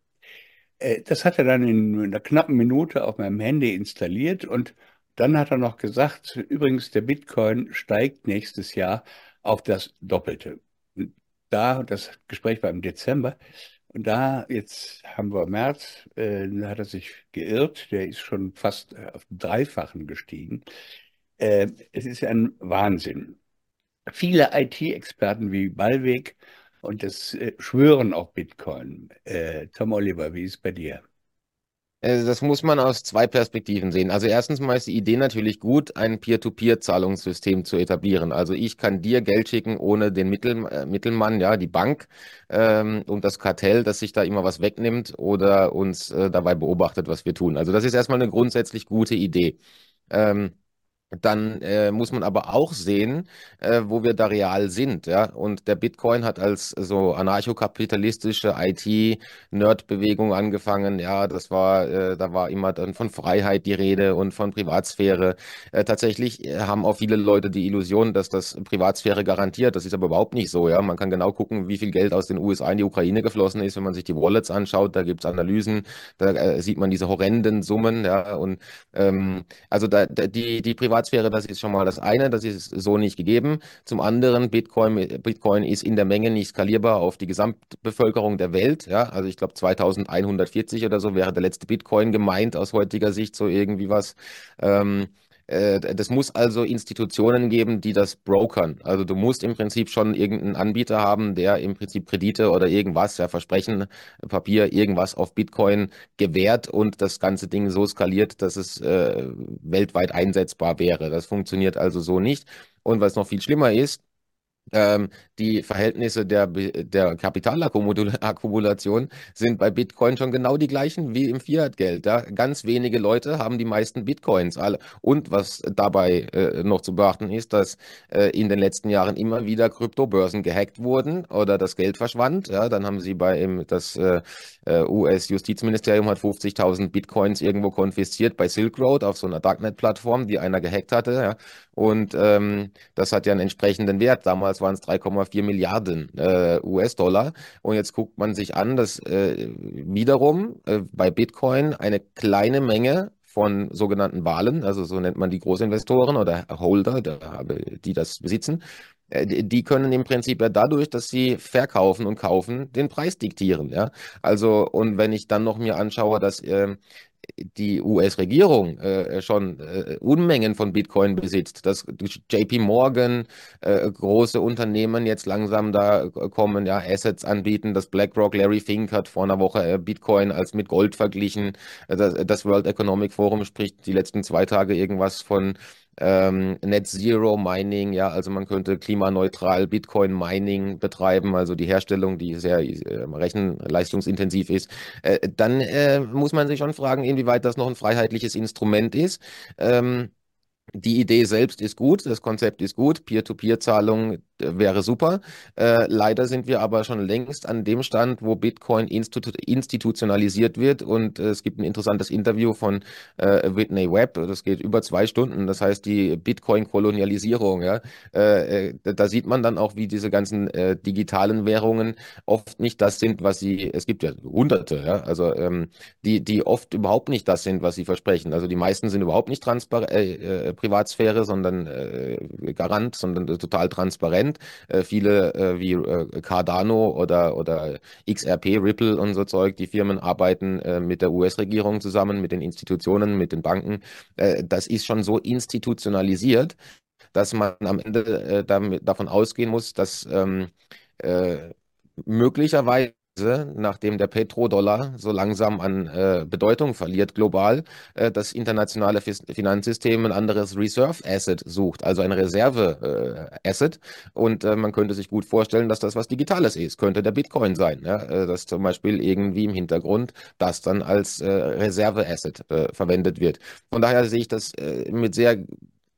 Äh, das hat er dann in einer knappen Minute auf meinem Handy installiert und dann hat er noch gesagt, übrigens, der Bitcoin steigt nächstes Jahr auf das Doppelte. Und da, das Gespräch war im Dezember, und da, jetzt haben wir März, äh, da hat er sich geirrt, der ist schon fast äh, auf den Dreifachen gestiegen. Äh, es ist ein Wahnsinn. Viele I T-Experten wie Ballweg und das äh, schwören auf Bitcoin. Äh, Tom Oliver, wie ist es bei dir? Äh, Das muss man aus zwei Perspektiven sehen. Also erstens mal ist die Idee natürlich gut, ein Peer-to-Peer-Zahlungssystem zu etablieren. Also ich kann dir Geld schicken ohne den Mittel, äh, Mittelmann, ja, die Bank ähm, und das Kartell, das sich da immer was wegnimmt oder uns äh, dabei beobachtet, was wir tun. Also das ist erstmal eine grundsätzlich gute Idee. Ähm, Dann äh, muss man aber auch sehen, äh, wo wir da real sind, ja. Und der Bitcoin hat als so anarchokapitalistische I T-Nerd-Bewegung angefangen. Ja, das war, äh, da war immer dann von Freiheit die Rede und von Privatsphäre. Äh, tatsächlich äh, haben auch viele Leute die Illusion, dass das Privatsphäre garantiert. Das ist aber überhaupt nicht so, ja. Man kann genau gucken, wie viel Geld aus den U S A in die Ukraine geflossen ist, wenn man sich die Wallets anschaut. Da gibt's Analysen, da äh, sieht man diese horrenden Summen, ja. Und ähm, also da, da, die, die Privatsphäre, das ist schon mal das eine, das ist so nicht gegeben. Zum anderen, Bitcoin, Bitcoin ist in der Menge nicht skalierbar auf die Gesamtbevölkerung der Welt. Ja? Also ich glaube zweitausendeinhundertvierzig oder so wäre der letzte Bitcoin gemeint aus heutiger Sicht, so irgendwie was. Ähm, äh, Das muss also Institutionen geben, die das brokern. Also du musst im Prinzip schon irgendeinen Anbieter haben, der im Prinzip Kredite oder irgendwas, ja, Versprechen, Papier, irgendwas auf Bitcoin gewährt und das ganze Ding so skaliert, dass es äh, weltweit einsetzbar wäre. Das funktioniert also so nicht. Und was noch viel schlimmer ist, ähm, die Verhältnisse der, Be- der Kapitalakkumulation sind bei Bitcoin schon genau die gleichen wie im Fiat-Geld. Ja? Ganz wenige Leute haben die meisten Bitcoins. Alle. Und was dabei äh, noch zu beachten ist, dass äh, in den letzten Jahren immer wieder Kryptobörsen gehackt wurden oder das Geld verschwand. Ja? Dann haben sie bei im, das äh, äh, U S-Justizministerium hat fünfzigtausend Bitcoins irgendwo konfisziert bei Silk Road auf so einer Darknet-Plattform, die einer gehackt hatte. Ja? Und ähm, das hat ja einen entsprechenden Wert. Damals waren es drei Komma vier Milliarden äh, U S-Dollar. Und jetzt guckt man sich an, dass äh, wiederum äh, bei Bitcoin eine kleine Menge von sogenannten Walen, also so nennt man die Großinvestoren oder Holder, der, die das besitzen, äh, die die können im Prinzip ja dadurch, dass sie verkaufen und kaufen, den Preis diktieren. Ja? Also, und wenn ich dann noch mir anschaue, dass ähm, die U S-Regierung äh, schon äh, Unmengen von Bitcoin besitzt, dass J P Morgan, äh, große Unternehmen jetzt langsam da kommen, ja, Assets anbieten, dass BlackRock, Larry Fink hat vor einer Woche äh, Bitcoin als mit Gold verglichen, äh, das, das World Economic Forum spricht die letzten zwei Tage irgendwas von ähm, Net Zero Mining, ja, also man könnte klimaneutral Bitcoin Mining betreiben, also die Herstellung, die sehr äh, rechenleistungsintensiv ist. Äh, dann äh, muss man sich schon fragen, inwieweit das noch ein freiheitliches Instrument ist. Ähm, Die Idee selbst ist gut, das Konzept ist gut, Peer-to-Peer-Zahlung äh, wäre super. Äh, leider sind wir aber schon längst an dem Stand, wo Bitcoin institu institutionalisiert wird und äh, es gibt ein interessantes Interview von äh, Whitney Webb, das geht über zwei Stunden, das heißt die Bitcoin-Kolonialisierung. Ja? Äh, äh, da sieht man dann auch, wie diese ganzen äh, digitalen Währungen oft nicht das sind, was sie, es gibt ja Hunderte, ja? Also ähm, die, die oft überhaupt nicht das sind, was sie versprechen. Also die meisten sind überhaupt nicht transparent, äh, äh, Privatsphäre, sondern äh, Garant, sondern äh, total transparent. Äh, viele äh, wie äh, Cardano oder, oder X R P, Ripple und so Zeug, die Firmen arbeiten äh, mit der U S-Regierung zusammen, mit den Institutionen, mit den Banken. Äh, das ist schon so institutionalisiert, dass man am Ende äh, damit, davon ausgehen muss, dass ähm, äh, möglicherweise, nachdem der Petrodollar so langsam an äh, Bedeutung verliert global, äh, das internationale Fis Finanzsystem ein anderes Reserve Asset sucht, also ein Reserve äh, Asset. Und äh, man könnte sich gut vorstellen, dass das was Digitales ist. Könnte der Bitcoin sein, ja? Äh, dass zum Beispiel irgendwie im Hintergrund das dann als äh, Reserve Asset äh, verwendet wird. Von daher sehe ich das äh, mit sehr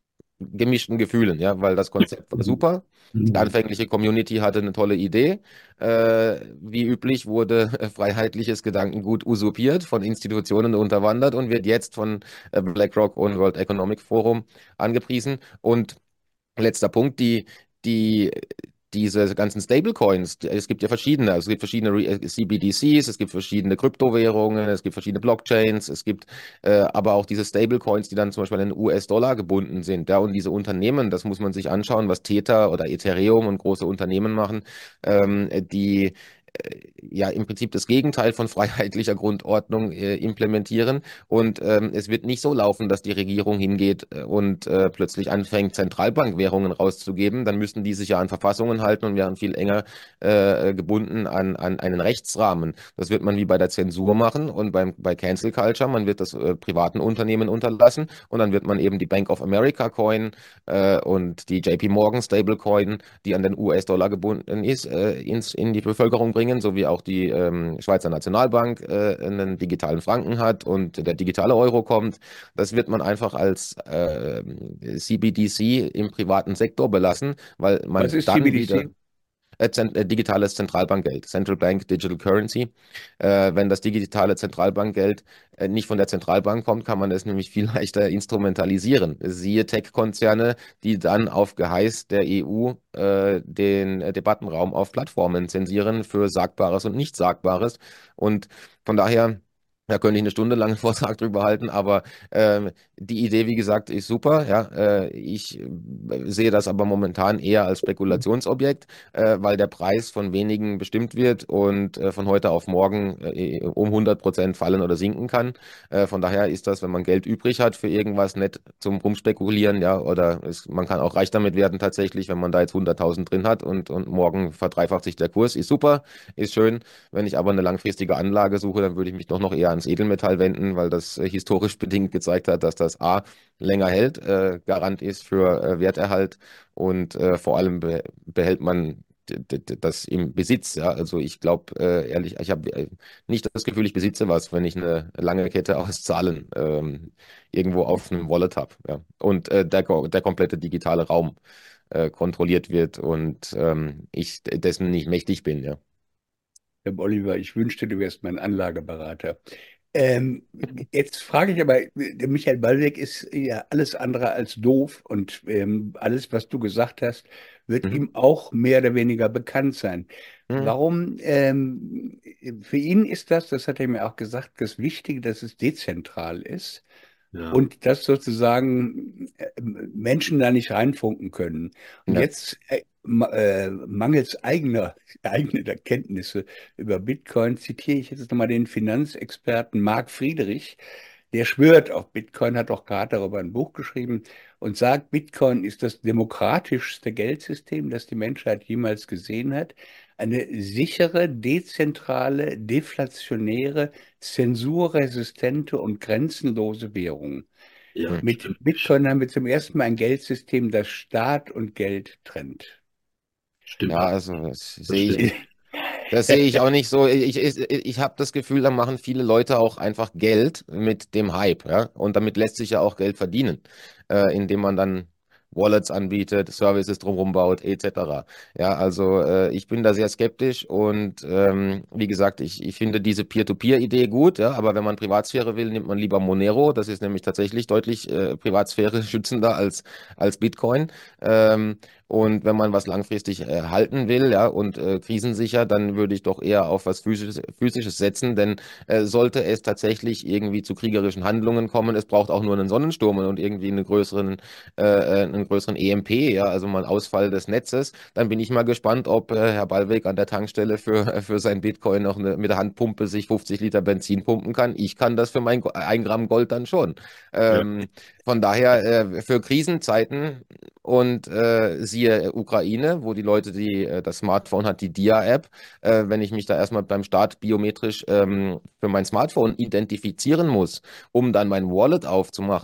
gemischten Gefühlen, ja, weil das Konzept war super. Die anfängliche Community hatte eine tolle Idee. Äh, wie üblich wurde äh, freiheitliches Gedankengut usurpiert, von Institutionen unterwandert und wird jetzt von äh, BlackRock und World Economic Forum angepriesen. Und letzter Punkt, die, die, diese ganzen Stablecoins, die- es gibt ja verschiedene, also es gibt verschiedene Re- äh, C B D Cs, es gibt verschiedene Kryptowährungen, es gibt verschiedene Blockchains, es gibt äh, aber auch diese Stablecoins, die dann zum Beispiel an den U S-Dollar gebunden sind. Ja, und diese Unternehmen, das muss man sich anschauen, was Tether oder Ethereum und große Unternehmen machen, ähm, die äh, ja im Prinzip das Gegenteil von freiheitlicher Grundordnung äh, implementieren. Und ähm, es wird nicht so laufen, dass die Regierung hingeht äh, und äh, plötzlich anfängt, Zentralbankwährungen rauszugeben. Dann müssten die sich ja an Verfassungen halten und wären viel enger äh, gebunden an, an einen Rechtsrahmen. Das wird man wie bei der Zensur machen und beim, bei Cancel Culture. Man wird das äh, privaten Unternehmen unterlassen und dann wird man eben die Bank of America Coin äh, und die J P Morgan Stablecoin, die an den U S-Dollar gebunden ist, äh, ins, in die Bevölkerung bringen, so wie auch die ähm, Schweizer Nationalbank äh, einen digitalen Franken hat und der digitale Euro kommt. Das wird man einfach als äh, C B D C im privaten Sektor belassen, weil Was man ist dann wieder C B D C? äh, zent- äh, digitales Zentralbankgeld, Central Bank Digital Currency. Äh, wenn das digitale Zentralbankgeld äh, nicht von der Zentralbank kommt, kann man es nämlich viel leichter instrumentalisieren. Siehe Tech-Konzerne, die dann auf Geheiß der E U äh, den äh, Debattenraum auf Plattformen zensieren für Sagbares und Nicht-Sagbares. Und von daher, da könnte ich eine Stunde lang einen Vortrag drüber halten, aber ähm, die Idee, wie gesagt, ist super. Ja, äh, ich äh, sehe das aber momentan eher als Spekulationsobjekt, äh, weil der Preis von wenigen bestimmt wird und äh, von heute auf morgen äh, um hundert Prozent fallen oder sinken kann. Äh, von daher ist das, wenn man Geld übrig hat für irgendwas, nicht zum Rumspekulieren, ja, oder es, man kann auch reich damit werden tatsächlich, wenn man da jetzt hunderttausend drin hat und, und morgen verdreifacht sich der Kurs, ist super, ist schön. Wenn ich aber eine langfristige Anlage suche, dann würde ich mich doch noch eher ans Edelmetall wenden, weil das äh, historisch bedingt gezeigt hat, dass das A länger hält, äh, Garant ist für äh, Werterhalt und äh, vor allem be behält man d- d- d- das im Besitz. Ja? Also ich glaube, äh, ehrlich, ich habe äh, nicht das Gefühl, ich besitze was, wenn ich eine lange Kette aus Zahlen ähm, irgendwo auf einem Wallet habe. Ja? Und äh, der, ko- der komplette digitale Raum äh, kontrolliert wird und ähm, ich dessen nicht mächtig bin. Ja. Herr Oliver, ich wünschte, du wärst mein Anlageberater. Ähm, Jetzt frage ich aber, der Michael Ballweg ist ja alles andere als doof und ähm, alles, was du gesagt hast, wird Mhm. ihm auch mehr oder weniger bekannt sein. Mhm. Warum, ähm, für ihn ist das, das hat er mir auch gesagt, das Wichtige, dass es dezentral ist Ja, und dass sozusagen äh, Menschen da nicht reinfunken können. Und Ja. jetzt äh, ma- äh, mangels eigener, eigener Kenntnisse über Bitcoin zitiere ich jetzt nochmal den Finanzexperten Marc Friedrich. Der schwört auf Bitcoin, hat auch gerade darüber ein Buch geschrieben und sagt, Bitcoin ist das demokratischste Geldsystem, das die Menschheit jemals gesehen hat. Eine sichere, dezentrale, deflationäre, zensurresistente und grenzenlose Währung. ja, Mhm. Mit Bitcoin haben wir zum ersten Mal ein Geldsystem, das Staat und Geld trennt. stimmt. Ja, also das Das sehe ich, stimmt. das sehe ich auch nicht so. Ich, ich, ich habe das Gefühl, da machen viele Leute auch einfach Geld mit dem Hype, ja. Und damit lässt sich ja auch Geld verdienen, äh, indem man dann Wallets anbietet, Services drumherum baut, et cetera. Ja, also äh, ich bin da sehr skeptisch und ähm, wie gesagt, ich, ich finde diese Peer-to-Peer-Idee gut, ja, aber wenn man Privatsphäre will, nimmt man lieber Monero. Das ist nämlich tatsächlich deutlich äh, Privatsphäre schützender als, als Bitcoin. Ähm, und wenn man was langfristig äh, halten will, ja, und äh, krisensicher, dann würde ich doch eher auf was Physisches, Physisches setzen, denn äh, sollte es tatsächlich irgendwie zu kriegerischen Handlungen kommen, es braucht auch nur einen Sonnensturm und irgendwie einen größeren, äh, äh, einen größeren E M P, ja, also mal einen Ausfall des Netzes, dann bin ich mal gespannt, ob äh, Herr Ballweg an der Tankstelle für, für sein Bitcoin noch eine, mit der Handpumpe sich fünfzig Liter Benzin pumpen kann. Ich kann das für mein Go- ein Gramm Gold dann schon. Ja, Ähm, von daher, äh, für Krisenzeiten und äh, siehe Ukraine, wo die Leute, die äh, das Smartphone hat, die Dia-App, äh, wenn ich mich da erstmal beim Start biometrisch ähm, für mein Smartphone identifizieren muss, um dann mein Wallet aufzumachen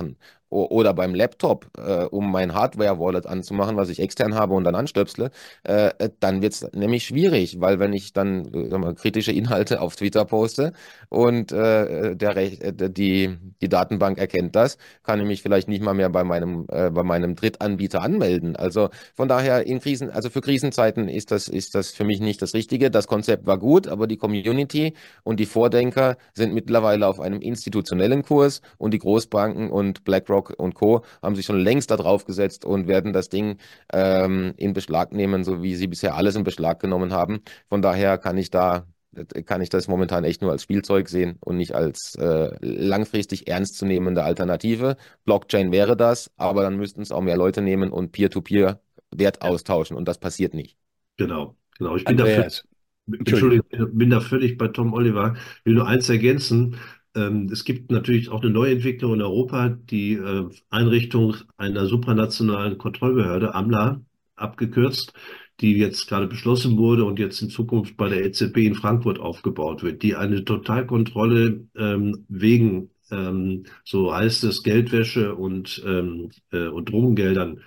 o- oder beim Laptop, äh, um mein Hardware-Wallet anzumachen, was ich extern habe und dann anstöpsle, äh, äh, dann wird es nämlich schwierig, weil wenn ich dann äh, sag mal, kritische Inhalte auf Twitter poste und äh, der Rech äh, die, die Datenbank erkennt das, kann ich mich vielleicht nicht mal mehr bei meinem, äh, bei meinem Drittanbieter anmelden. Also von daher in Krisen, also für Krisenzeiten ist das, ist das für mich nicht das Richtige. Das Konzept war gut, aber die Community und die Vordenker sind mittlerweile auf einem institutionellen Kurs und die Großbanken und BlackRock und Co. haben sich schon längst da drauf gesetzt und werden das Ding ähm, in Beschlag nehmen, so wie sie bisher alles in Beschlag genommen haben. Von daher kann ich da kann ich das momentan echt nur als Spielzeug sehen und nicht als äh, langfristig ernstzunehmende Alternative. Blockchain wäre das, aber dann müssten es auch mehr Leute nehmen und Peer-to-Peer Wert Ja, austauschen und das passiert nicht. genau, genau. Ich bin dafür, Andreas, Entschuldigung. Entschuldigung, bin da völlig bei Tom Oliver. Ich will nur eins ergänzen. Ähm, es gibt natürlich auch eine Neuentwicklung in Europa, die äh, Einrichtung einer supranationalen Kontrollbehörde, AMLA, abgekürzt, die jetzt gerade beschlossen wurde und jetzt in Zukunft bei der E Z B in Frankfurt aufgebaut wird, die eine Totalkontrolle ähm, wegen, ähm, so heißt es, Geldwäsche und, ähm, äh, und Drogengeldern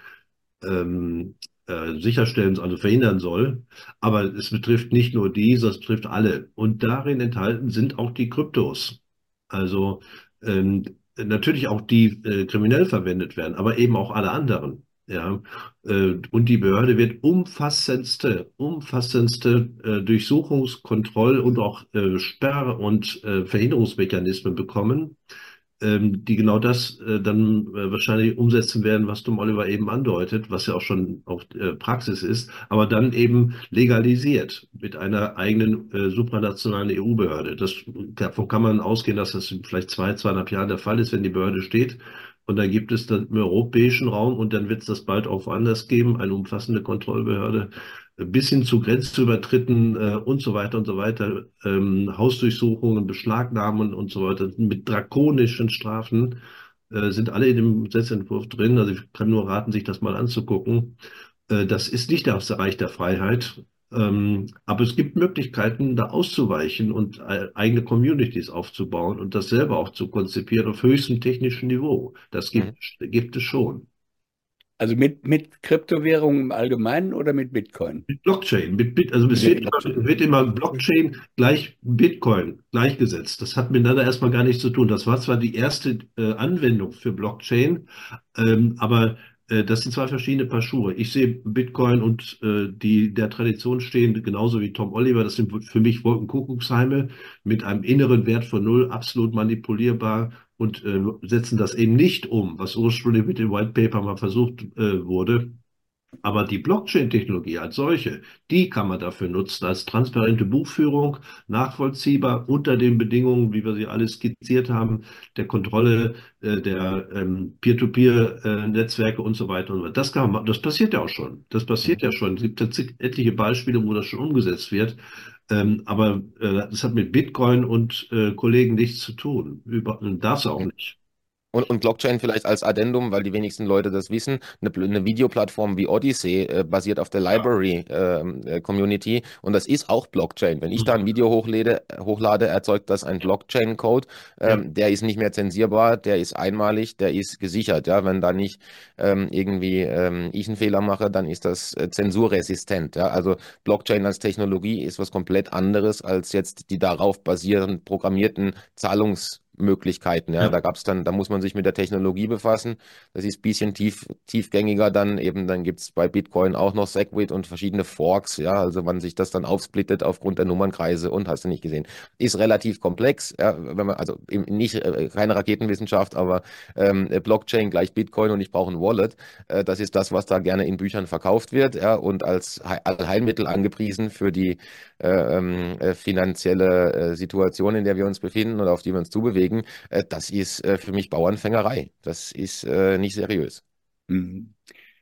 ähm, äh, sicherstellen, also verhindern soll. Aber es betrifft nicht nur die, sondern es betrifft alle. Und darin enthalten sind auch die Kryptos. Also ähm, natürlich auch die äh, kriminell verwendet werden, aber eben auch alle anderen. Ja, äh, und die Behörde wird umfassendste, umfassendste äh, Durchsuchungs-, Kontroll- und auch äh, Sperr- und äh, Verhinderungsmechanismen bekommen, ähm, die genau das äh, dann äh, wahrscheinlich umsetzen werden, was Tom Oliver eben andeutet, was ja auch schon auch äh, Praxis ist, aber dann eben legalisiert mit einer eigenen äh, supranationalen E U-Behörde. Das, davon kann man ausgehen, dass das in vielleicht zwei, zweieinhalb Jahren der Fall ist, wenn die Behörde steht. Und dann gibt es dann im europäischen Raum und dann wird es das bald auch woanders geben, eine umfassende Kontrollbehörde, bis hin zu Grenzübertritten äh, und so weiter und so weiter, ähm, Hausdurchsuchungen, Beschlagnahmen und so weiter mit drakonischen Strafen äh, sind alle in dem Gesetzentwurf drin. Also ich kann nur raten, sich das mal anzugucken. Äh, das ist nicht das Reich der Freiheit, ähm, aber es gibt Möglichkeiten, da auszuweichen und äh, eigene Communities aufzubauen und das selber auch zu konzipieren auf höchstem technischen Niveau. Das Mhm. gibt, gibt es schon. Also mit, mit Kryptowährungen im Allgemeinen oder mit Bitcoin? Mit Blockchain, mit Bit, also es Mit wird immer, Blockchain. wird immer Blockchain gleich Bitcoin gleichgesetzt. Das hat miteinander erstmal gar nichts zu tun. Das war zwar die erste äh, Anwendung für Blockchain, ähm, aber äh, das sind zwei verschiedene Paar Schuhe. Ich sehe Bitcoin und äh, die der Tradition stehen, genauso wie Tom Oliver. Das sind für mich Wolkenkuckucksheime mit einem inneren Wert von null, absolut manipulierbar und äh, setzen das eben nicht um, was ursprünglich mit dem White Paper mal versucht äh, wurde. Aber die Blockchain-Technologie als solche, die kann man dafür nutzen, als transparente Buchführung, nachvollziehbar unter den Bedingungen, wie wir sie alle skizziert haben, der Kontrolle äh, der ähm, Peer-to-Peer-Netzwerke und so weiter und so weiter. Das kann man, das passiert ja auch schon. Das passiert Mhm. ja schon. Es gibt tatsächlich etliche Beispiele, wo das schon umgesetzt wird. Ähm, aber äh, das hat mit Bitcoin und äh, Kollegen nichts zu tun. Über, darf es auch Mhm. nicht. Und, und Blockchain vielleicht als Addendum, weil die wenigsten Leute das wissen. Eine, eine Videoplattform wie Odyssey äh, basiert auf der Ja. Library ähm, äh, Community und das ist auch Blockchain. Wenn ich da ein Video hochlade, hochlade erzeugt das ein Blockchain-Code. Ja. Ähm, der ist nicht mehr zensierbar, der ist einmalig, der ist gesichert. Ja? Wenn da nicht ähm, irgendwie ähm, ich einen Fehler mache, dann ist das äh, zensurresistent. Ja? Also Blockchain als Technologie ist was komplett anderes als jetzt die darauf basierend programmierten Zahlungs Möglichkeiten. Ja, Ja. da gab's dann, da muss man sich mit der Technologie befassen. Das ist ein bisschen tief, tiefgängiger dann eben. Dann gibt's bei Bitcoin auch noch Segwit und verschiedene Forks. Ja, also wann sich das dann aufsplittet aufgrund der Nummernkreise und hast du nicht gesehen. Ist relativ komplex. Ja, wenn man, also eben nicht, äh, keine Raketenwissenschaft, aber ähm, Blockchain gleich Bitcoin und ich brauche ein Wallet. Äh, das ist das, was da gerne in Büchern verkauft wird. Ja, und als He Allheilmittel angepriesen für die äh, ähm, äh, finanzielle äh, Situation, in der wir uns befinden oder auf die wir uns zubewegen, äh, das ist äh, für mich Bauernfängerei. Das ist äh, nicht seriös. Mhm.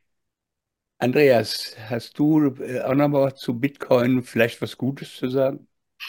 Andreas, hast du äh, auch noch mal was zu Bitcoin, vielleicht was Gutes zu sagen?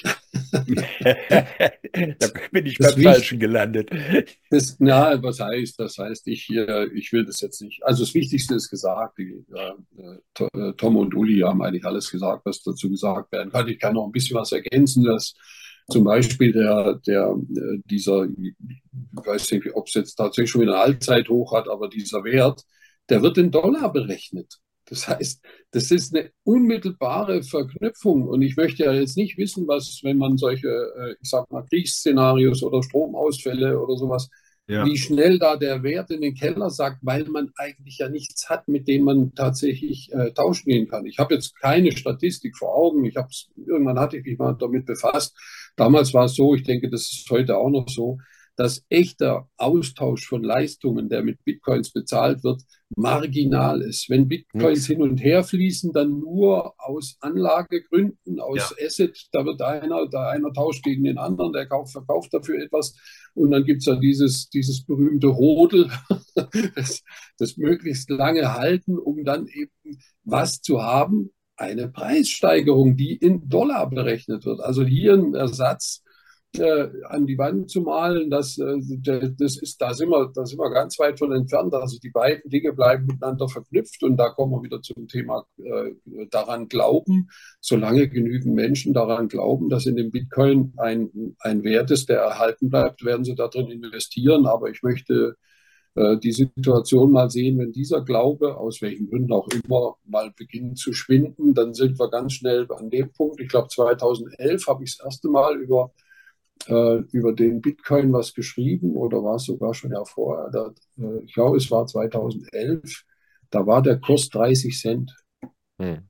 Da bin ich Das beim Wichtigste, Falschen gelandet. das, na, was heißt, das heißt, ich, äh, ich will das jetzt nicht. Also das Wichtigste ist gesagt. Die, äh, To- äh, Tom und Uli haben eigentlich alles gesagt, was dazu gesagt werden kann. Ich kann noch ein bisschen was ergänzen. Das zum Beispiel der, der, äh, dieser, ich weiß nicht, ob es jetzt tatsächlich schon wieder eine Allzeithoch hat, aber dieser Wert, der wird in Dollar berechnet. Das heißt, das ist eine unmittelbare Verknüpfung. Und ich möchte ja jetzt nicht wissen, was, wenn man solche, äh, ich sag mal, Kriegsszenarios oder Stromausfälle oder sowas, Ja. wie schnell da der Wert in den Keller sackt, weil man eigentlich ja nichts hat, mit dem man tatsächlich äh, tauschen gehen kann. Ich habe jetzt keine Statistik vor Augen. Ich hab's, irgendwann hatte ich mich mal damit befasst. Damals war es so, ich denke, das ist heute auch noch so, dass echter Austausch von Leistungen, der mit Bitcoins bezahlt wird, marginal ist. Wenn Bitcoins Nix. hin und her fließen, dann nur aus Anlagegründen, aus Ja. Asset, da wird einer, da einer tauscht gegen den anderen, der kauft, verkauft dafür etwas. Und dann gibt es ja dieses, dieses berühmte Rodel, das, das möglichst lange halten, um dann eben was zu haben, eine Preissteigerung, die in Dollar berechnet wird. Also hier ein Ersatz äh, an die Wand zu malen, das, äh, das ist, da sind wir, da sind wir ganz weit von entfernt. Also die beiden Dinge bleiben miteinander verknüpft und da kommen wir wieder zum Thema äh, daran glauben, solange genügend Menschen daran glauben, dass in dem Bitcoin ein, ein Wert ist, der erhalten bleibt, werden sie da drin investieren. Aber ich möchte äh, die Situation mal sehen, wenn dieser Glaube, aus welchen Gründen auch immer, mal beginnt zu schwinden, dann sind wir ganz schnell an dem Punkt. Ich glaube, zweitausendelf habe ich das erste Mal über äh, über den Bitcoin was geschrieben oder war es sogar schon ja vorher. Da, äh, ich glaube, es war zweitausendelf. Da war der Kurs dreißig Cent Hm.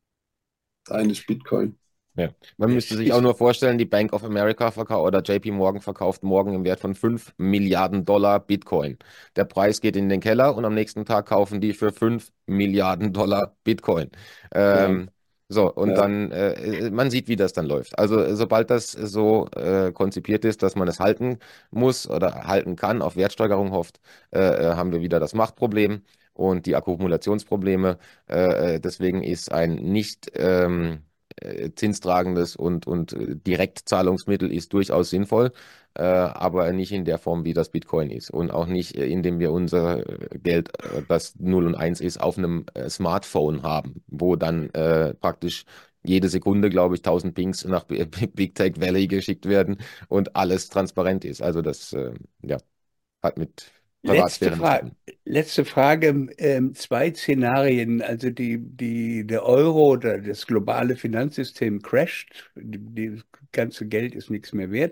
eines Bitcoin. Ja. Man müsste sich auch nur vorstellen, die Bank of America verkauft oder J P Morgan verkauft morgen im Wert von fünf Milliarden Dollar Bitcoin. Der Preis geht in den Keller und am nächsten Tag kaufen die für fünf Milliarden Dollar Bitcoin. Ähm, so, und Ja. dann, äh, man sieht, wie das dann läuft. Also, sobald das so äh, konzipiert ist, dass man es halten muss oder halten kann, auf Wertsteigerung hofft, äh, äh, haben wir wieder das Machtproblem und die Akkumulationsprobleme. Äh, äh, deswegen ist ein nicht ähm, äh, zinstragendes und, und äh, Direktzahlungsmittel ist durchaus sinnvoll, äh, aber nicht in der Form, wie das Bitcoin ist und auch nicht, äh, indem wir unser äh, Geld, äh, das null und eins ist, auf einem äh, Smartphone haben, wo dann äh, praktisch jede Sekunde, glaube ich, tausend Pings nach B- Big Tech Valley geschickt werden und alles transparent ist. Also das äh, ja, hat mit Letzte Privatsphäre nichts zu Frage, tun. letzte Frage, ähm, zwei Szenarien, also die, die, der Euro oder das globale Finanzsystem crasht, die, die, das ganze Geld ist nichts mehr wert.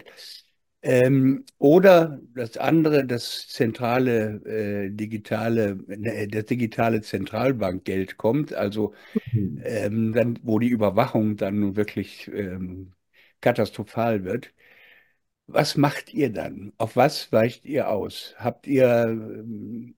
Ähm, oder das andere, das zentrale äh, digitale, ne, das digitale Zentralbankgeld kommt, also ähm, dann, wo die Überwachung dann nun wirklich ähm, katastrophal wird. Was macht ihr dann? Auf was weicht ihr aus? Habt ihr, ähm,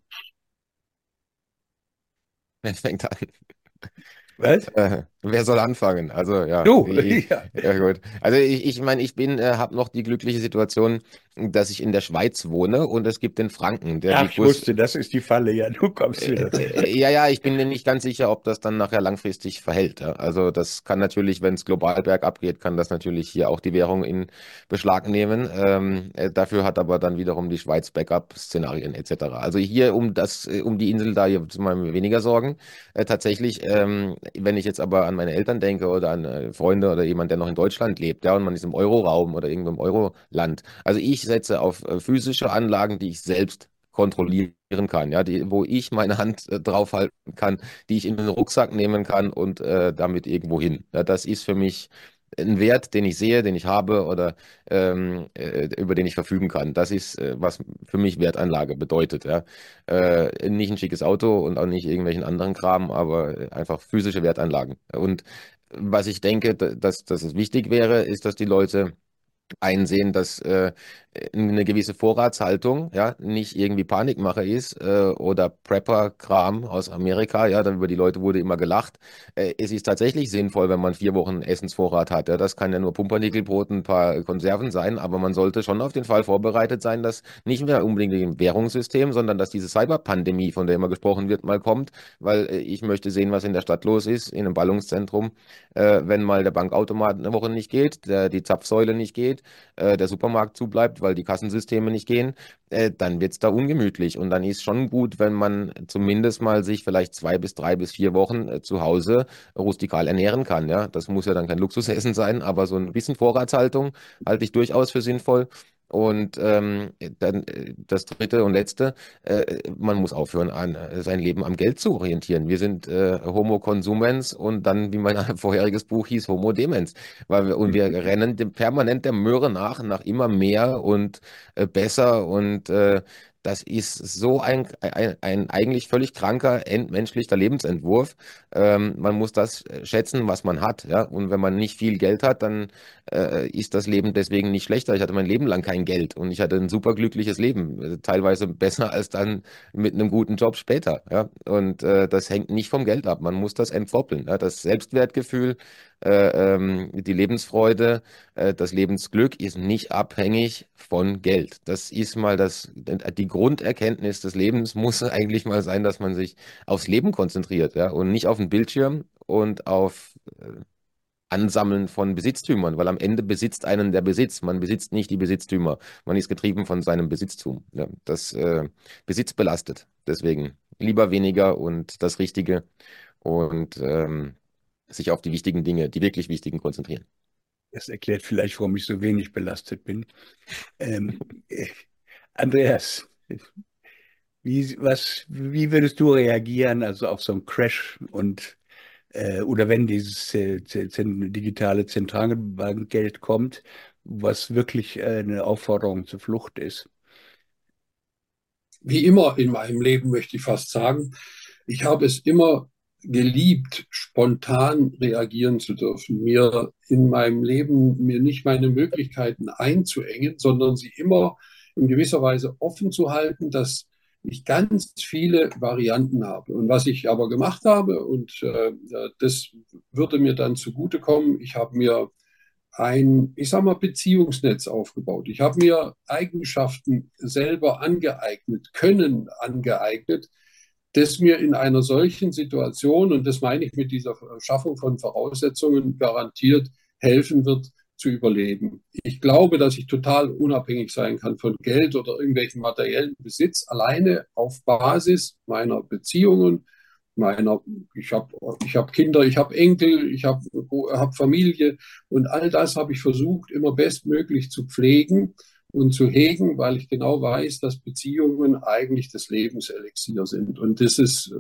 Wer fängt an? was? Äh, wer soll anfangen? Also ja, Du, ich, ja. ja gut. Also ich, ich meine, ich bin, äh, habe noch die glückliche Situation, dass ich in der Schweiz wohne und es gibt den Franken, der die Ach, ich Kurs, wusste, das ist die Falle. Ja, du kommst äh, wieder. äh, ja, ja, ich bin mir nicht ganz sicher, ob das dann nachher langfristig verhält. Ja. Also das kann natürlich, wenn es global bergab geht, kann das natürlich hier auch die Währung in Beschlag nehmen. Ähm, äh, dafür hat aber dann wiederum die Schweiz Backup-Szenarien et cetera. Also hier um das, äh, um die Insel da hier machen wir weniger Sorgen. Äh, tatsächlich, ähm, wenn ich jetzt aber an meine Eltern denke oder an äh, Freunde oder jemand, der noch in Deutschland lebt, ja, und man ist im Euroraum oder irgendwo im Euroland. Also ich setze auf äh, physische Anlagen, die ich selbst kontrollieren kann, ja, die, wo ich meine Hand äh, draufhalten kann, die ich in den Rucksack nehmen kann und äh, damit irgendwo hin. Ja, das ist für mich ein Wert, den ich sehe, den ich habe oder ähm, äh, über den ich verfügen kann. Das ist, äh, was für mich Wertanlage bedeutet. Ja. Äh, nicht ein schickes Auto und auch nicht irgendwelchen anderen Kram, aber äh, einfach physische Wertanlagen. Und was ich denke, da- dass, dass es wichtig wäre, ist, dass die Leute einsehen, dass äh, eine gewisse Vorratshaltung ja nicht irgendwie Panikmache ist äh, oder Prepper-Kram aus Amerika. Ja, dann über die Leute wurde immer gelacht. Äh, es ist tatsächlich sinnvoll, wenn man vier Wochen Essensvorrat hat. Ja, das kann ja nur Pumpernickelbrot, ein paar Konserven sein, aber man sollte schon auf den Fall vorbereitet sein, dass nicht mehr unbedingt im Währungssystem, sondern dass diese Cyberpandemie, von der immer gesprochen wird, mal kommt, weil äh, ich möchte sehen, was in der Stadt los ist, in einem Ballungszentrum, äh, wenn mal der Bankautomat eine Woche nicht geht, der, die Zapfsäule nicht geht, äh, der Supermarkt zubleibt, weil weil die Kassensysteme nicht gehen, äh, dann wird es da ungemütlich. Und dann ist schon gut, wenn man zumindest mal sich vielleicht zwei bis drei bis vier Wochen äh, zu Hause rustikal ernähren kann. Ja? Das muss ja dann kein Luxusessen sein, aber so ein bisschen Vorratshaltung halte ich durchaus für sinnvoll. Und ähm, dann äh, das dritte und letzte, äh, man muss aufhören, an, äh, sein Leben am Geld zu orientieren. Wir sind äh, Homo Consumens und dann, wie mein vorheriges Buch hieß, Homo Demens. Weil wir, und wir rennen dem, permanent der Möhre nach, nach immer mehr und äh, besser. Und äh, das ist so ein, ein, ein eigentlich völlig kranker, entmenschlichter Lebensentwurf. Ähm, man muss das schätzen, was man hat. Ja? Und wenn man nicht viel Geld hat, dann äh, ist das Leben deswegen nicht schlechter. Ich hatte mein Leben lang kein Geld und ich hatte ein super glückliches Leben, äh, teilweise besser als dann mit einem guten Job später. Ja? Und äh, das hängt nicht vom Geld ab. Man muss das entkoppeln. Ja? Das Selbstwertgefühl, äh, ähm, die Lebensfreude, äh, das Lebensglück ist nicht abhängig von Geld. Das ist mal das, die Grunderkenntnis des Lebens muss eigentlich mal sein, dass man sich aufs Leben konzentriert, ja? Und nicht auf den Bildschirm und auf äh, Ansammeln von Besitztümern, weil am Ende besitzt einen der Besitz. Man besitzt nicht die Besitztümer. Man ist getrieben von seinem Besitztum. Ja, das äh, Besitz belastet. Deswegen lieber weniger und das Richtige und ähm, sich auf die wichtigen Dinge, die wirklich wichtigen konzentrieren. Das erklärt vielleicht, warum ich so wenig belastet bin. Ähm, äh, Andreas, wie, was, wie würdest du reagieren, also auf so einen Crash und äh, oder wenn dieses äh, z- z- digitale Zentralbankgeld kommt, was wirklich äh, eine Aufforderung zur Flucht ist? Wie immer in meinem Leben möchte ich fast sagen, ich habe es immer geliebt, spontan reagieren zu dürfen, mir in meinem Leben mir nicht meine Möglichkeiten einzuengen, sondern sie immer in gewisser Weise offen zu halten, dass ich ganz viele Varianten habe. Und was ich aber gemacht habe, und äh, das würde mir dann zugutekommen, ich habe mir ein, ich sag mal, Beziehungsnetz aufgebaut. Ich habe mir Eigenschaften selber angeeignet, Können angeeignet, das mir in einer solchen Situation, und das meine ich mit dieser Schaffung von Voraussetzungen, garantiert helfen wird zu überleben. Ich glaube, dass ich total unabhängig sein kann von Geld oder irgendwelchen materiellen Besitz, alleine auf Basis meiner Beziehungen, meiner, ich habe ich hab Kinder, ich habe Enkel, ich habe hab Familie, und all das habe ich versucht, immer bestmöglich zu pflegen und zu hegen, weil ich genau weiß, dass Beziehungen eigentlich das Lebenselixier sind. Und das ist,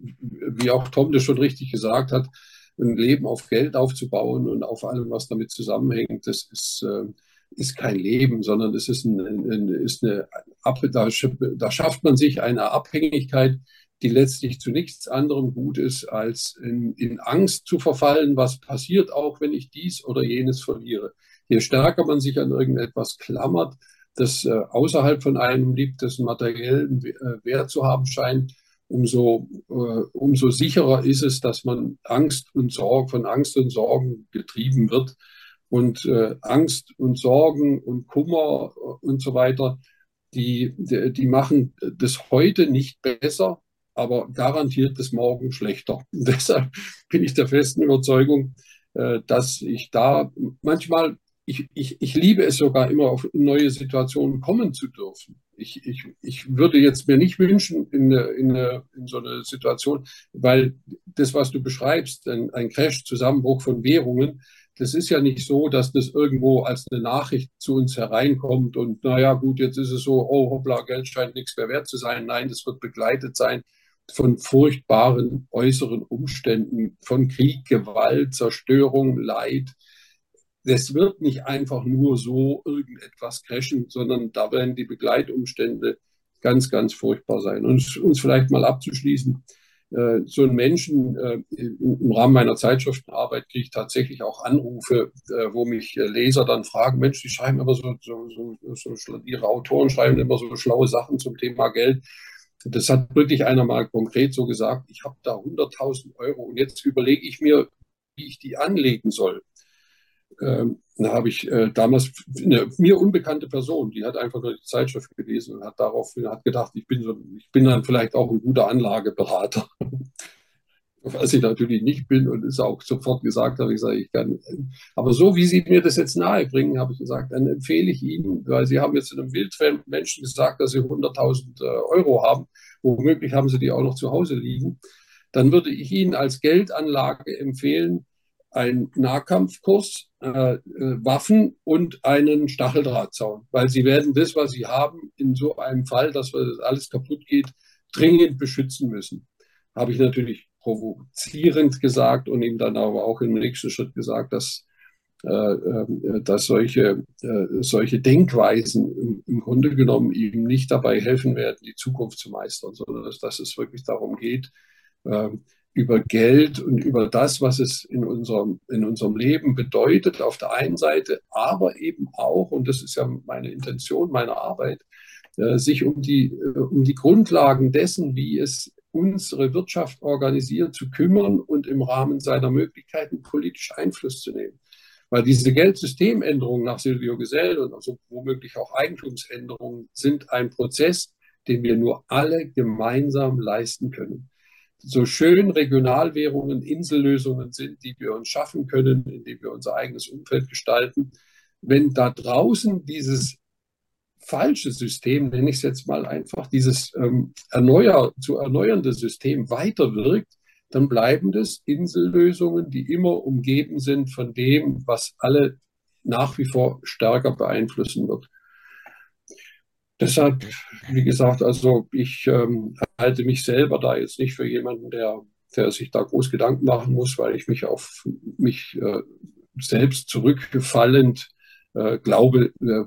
wie auch Tom das schon richtig gesagt hat, ein Leben auf Geld aufzubauen und auf allem, was damit zusammenhängt, das ist, äh, ist kein Leben, sondern das ist, ein, ein, ist eine, da, da schafft man sich eine Abhängigkeit, die letztlich zu nichts anderem gut ist, als in, in Angst zu verfallen, was passiert auch, wenn ich dies oder jenes verliere. Je stärker man sich an irgendetwas klammert, das äh, außerhalb von einem liegt, das einen materiellen äh, Wert zu haben scheint, umso, äh, umso sicherer ist es, dass man Angst und Sorge, von Angst und Sorgen getrieben wird. Und äh, Angst und Sorgen und Kummer und so weiter, die, die, die machen das heute nicht besser, aber garantiert das morgen schlechter. Und deshalb bin ich der festen Überzeugung, äh, dass ich da manchmal, ich, ich, ich liebe es sogar immer, auf neue Situationen kommen zu dürfen. Ich, ich, ich würde jetzt mir nicht wünschen, in, in, in so eine Situation, weil das, was du beschreibst, ein, ein Crash, Zusammenbruch von Währungen, das ist ja nicht so, dass das irgendwo als eine Nachricht zu uns hereinkommt und naja, gut, jetzt ist es so, oh hoppla, Geld scheint nichts mehr wert zu sein. Nein, das wird begleitet sein von furchtbaren äußeren Umständen, von Krieg, Gewalt, Zerstörung, Leid. Es wird nicht einfach nur so irgendetwas crashen, sondern da werden die Begleitumstände ganz, ganz furchtbar sein. Und uns vielleicht mal abzuschließen, äh, so ein Menschen, äh, im Rahmen meiner Zeitschriftenarbeit kriege ich tatsächlich auch Anrufe, äh, wo mich äh, Leser dann fragen, Mensch, die schreiben immer so, so, so, so, ihre Autoren schreiben immer so schlaue Sachen zum Thema Geld. Das hat wirklich einer mal konkret so gesagt, ich habe da hunderttausend Euro und jetzt überlege ich mir, wie ich die anlegen soll. Ähm, da habe ich äh, damals eine mir unbekannte Person, die hat einfach nur die Zeitschrift gelesen und hat darauf hat gedacht, ich bin, so, ich bin dann vielleicht auch ein guter Anlageberater. was ich natürlich nicht bin und es auch sofort gesagt habe, ich sage, ich kann. Aber so wie Sie mir das jetzt nahebringen, habe ich gesagt, dann empfehle ich Ihnen, weil Sie haben jetzt einem wildfremden Menschen gesagt, dass Sie hunderttausend Euro haben, womöglich haben Sie die auch noch zu Hause liegen, dann würde ich Ihnen als Geldanlage empfehlen, einen Nahkampfkurs, äh, Waffen und einen Stacheldrahtzaun, weil Sie werden das, was Sie haben, in so einem Fall, dass alles kaputt geht, dringend beschützen müssen. Habe ich natürlich provozierend gesagt und ihm dann aber auch im nächsten Schritt gesagt, dass, äh, dass solche, äh, solche Denkweisen im, im Grunde genommen ihm nicht dabei helfen werden, die Zukunft zu meistern, sondern dass, dass es wirklich darum geht, äh, über Geld und über das, was es in unserem, in unserem Leben bedeutet, auf der einen Seite, aber eben auch, und das ist ja meine Intention meiner Arbeit, äh, sich um die, äh, um die Grundlagen dessen, wie es unsere Wirtschaft organisiert, zu kümmern und im Rahmen seiner Möglichkeiten politisch Einfluss zu nehmen. Weil diese Geldsystemänderungen nach Silvio Gesell und also womöglich auch Eigentumsänderungen sind ein Prozess, den wir nur alle gemeinsam leisten können. So schön Regionalwährungen, Insellösungen sind, die wir uns schaffen können, indem wir unser eigenes Umfeld gestalten, wenn da draußen dieses falsche System, nenne ich es jetzt mal einfach, dieses ähm, erneuer, zu erneuernde System weiterwirkt, dann bleiben das Insellösungen, die immer umgeben sind von dem, was alle nach wie vor stärker beeinflussen wird. Deshalb, wie gesagt, also ich ähm, halte mich selber da jetzt nicht für jemanden, der, der sich da groß Gedanken machen muss, weil ich mich auf mich äh, selbst zurückfallend äh, glaube, äh,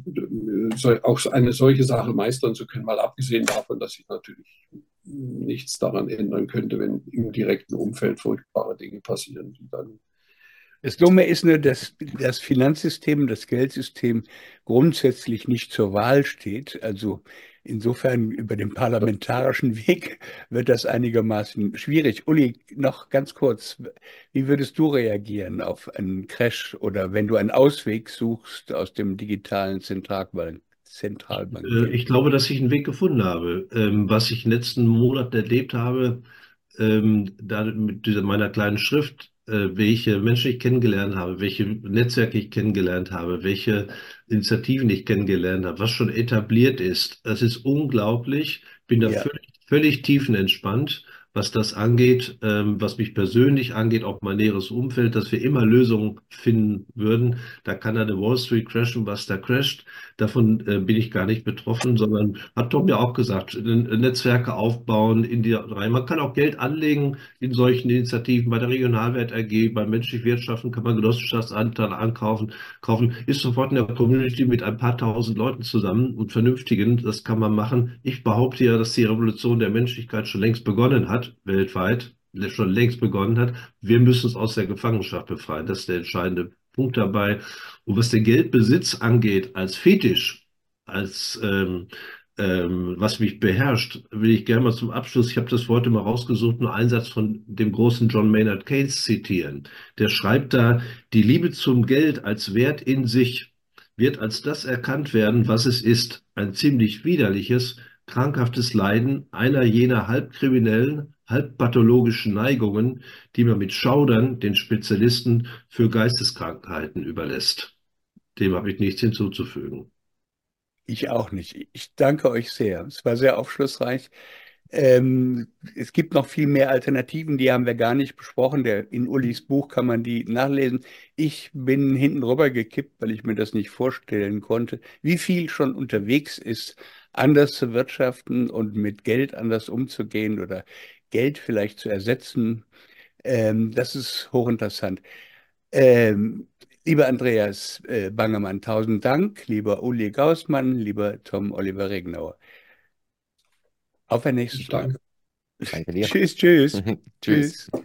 so, auch eine solche Sache meistern zu können, mal abgesehen davon, dass ich natürlich nichts daran ändern könnte, wenn im direkten Umfeld furchtbare Dinge passieren, die dann. Das Dumme ist nur, dass das Finanzsystem, das Geldsystem grundsätzlich nicht zur Wahl steht. Also insofern über den parlamentarischen Weg wird das einigermaßen schwierig. Uli, noch ganz kurz, wie würdest du reagieren auf einen Crash oder wenn du einen Ausweg suchst aus dem digitalen Zentralbank? Zentralbank Ich glaube, dass ich einen Weg gefunden habe. Ähm, was ich in den letzten Monaten erlebt habe, ähm, da mit dieser, meiner kleinen Schrift, äh, welche Menschen ich kennengelernt habe, welche Netzwerke ich kennengelernt habe, welche Initiativen ich kennengelernt habe, was schon etabliert ist. Das ist unglaublich. Ich bin da Ja. völlig, völlig tiefenentspannt, was das angeht, ähm, was mich persönlich angeht, auch mein näheres Umfeld, dass wir immer Lösungen finden würden. Da kann eine Wall Street crashen, was da crasht. Davon äh, bin ich gar nicht betroffen, sondern hat Tom ja auch gesagt, äh, Netzwerke aufbauen in die Reihe. Man kann auch Geld anlegen in solchen Initiativen. Bei der Regionalwert A G, bei Menschlich Wirtschaften kann man Genossenschaftsanteile ankaufen, kaufen, ist sofort in der Community mit ein paar tausend Leuten zusammen und Vernünftigen. Das kann man machen. Ich behaupte ja, dass die Revolution der Menschlichkeit schon längst begonnen hat, weltweit, schon längst begonnen hat. Wir müssen uns aus der Gefangenschaft befreien. Das ist der entscheidende Punkt dabei. Und was den Geldbesitz angeht, als Fetisch, als ähm, ähm, was mich beherrscht, will ich gerne mal zum Abschluss, ich habe das heute mal rausgesucht, nur einen Satz von dem großen John Maynard Keynes zitieren. Der schreibt da, die Liebe zum Geld als Wert in sich wird als das erkannt werden, was es ist, ein ziemlich widerliches, krankhaftes Leiden einer jener halbkriminellen, halbpathologischen Neigungen, die man mit Schaudern den Spezialisten für Geisteskrankheiten überlässt. Dem habe ich nichts hinzuzufügen. Ich auch nicht. Ich danke euch sehr. Es war sehr aufschlussreich. Ähm, es gibt noch viel mehr Alternativen, die haben wir gar nicht besprochen. Der, in Ulis Buch kann man die nachlesen. Ich bin hinten rüber gekippt, weil ich mir das nicht vorstellen konnte, wie viel schon unterwegs ist, anders zu wirtschaften und mit Geld anders umzugehen oder Geld vielleicht zu ersetzen. Ähm, das ist hochinteressant. Ähm, lieber Andreas äh, Bangemann, tausend Dank. Lieber Uli Gaußmann, lieber Tom Oliver Regnauer. Auf ein nächstes Ich Mal. danke. Danke dir. Tschüss, tschüss. Tschüss. Tschüss.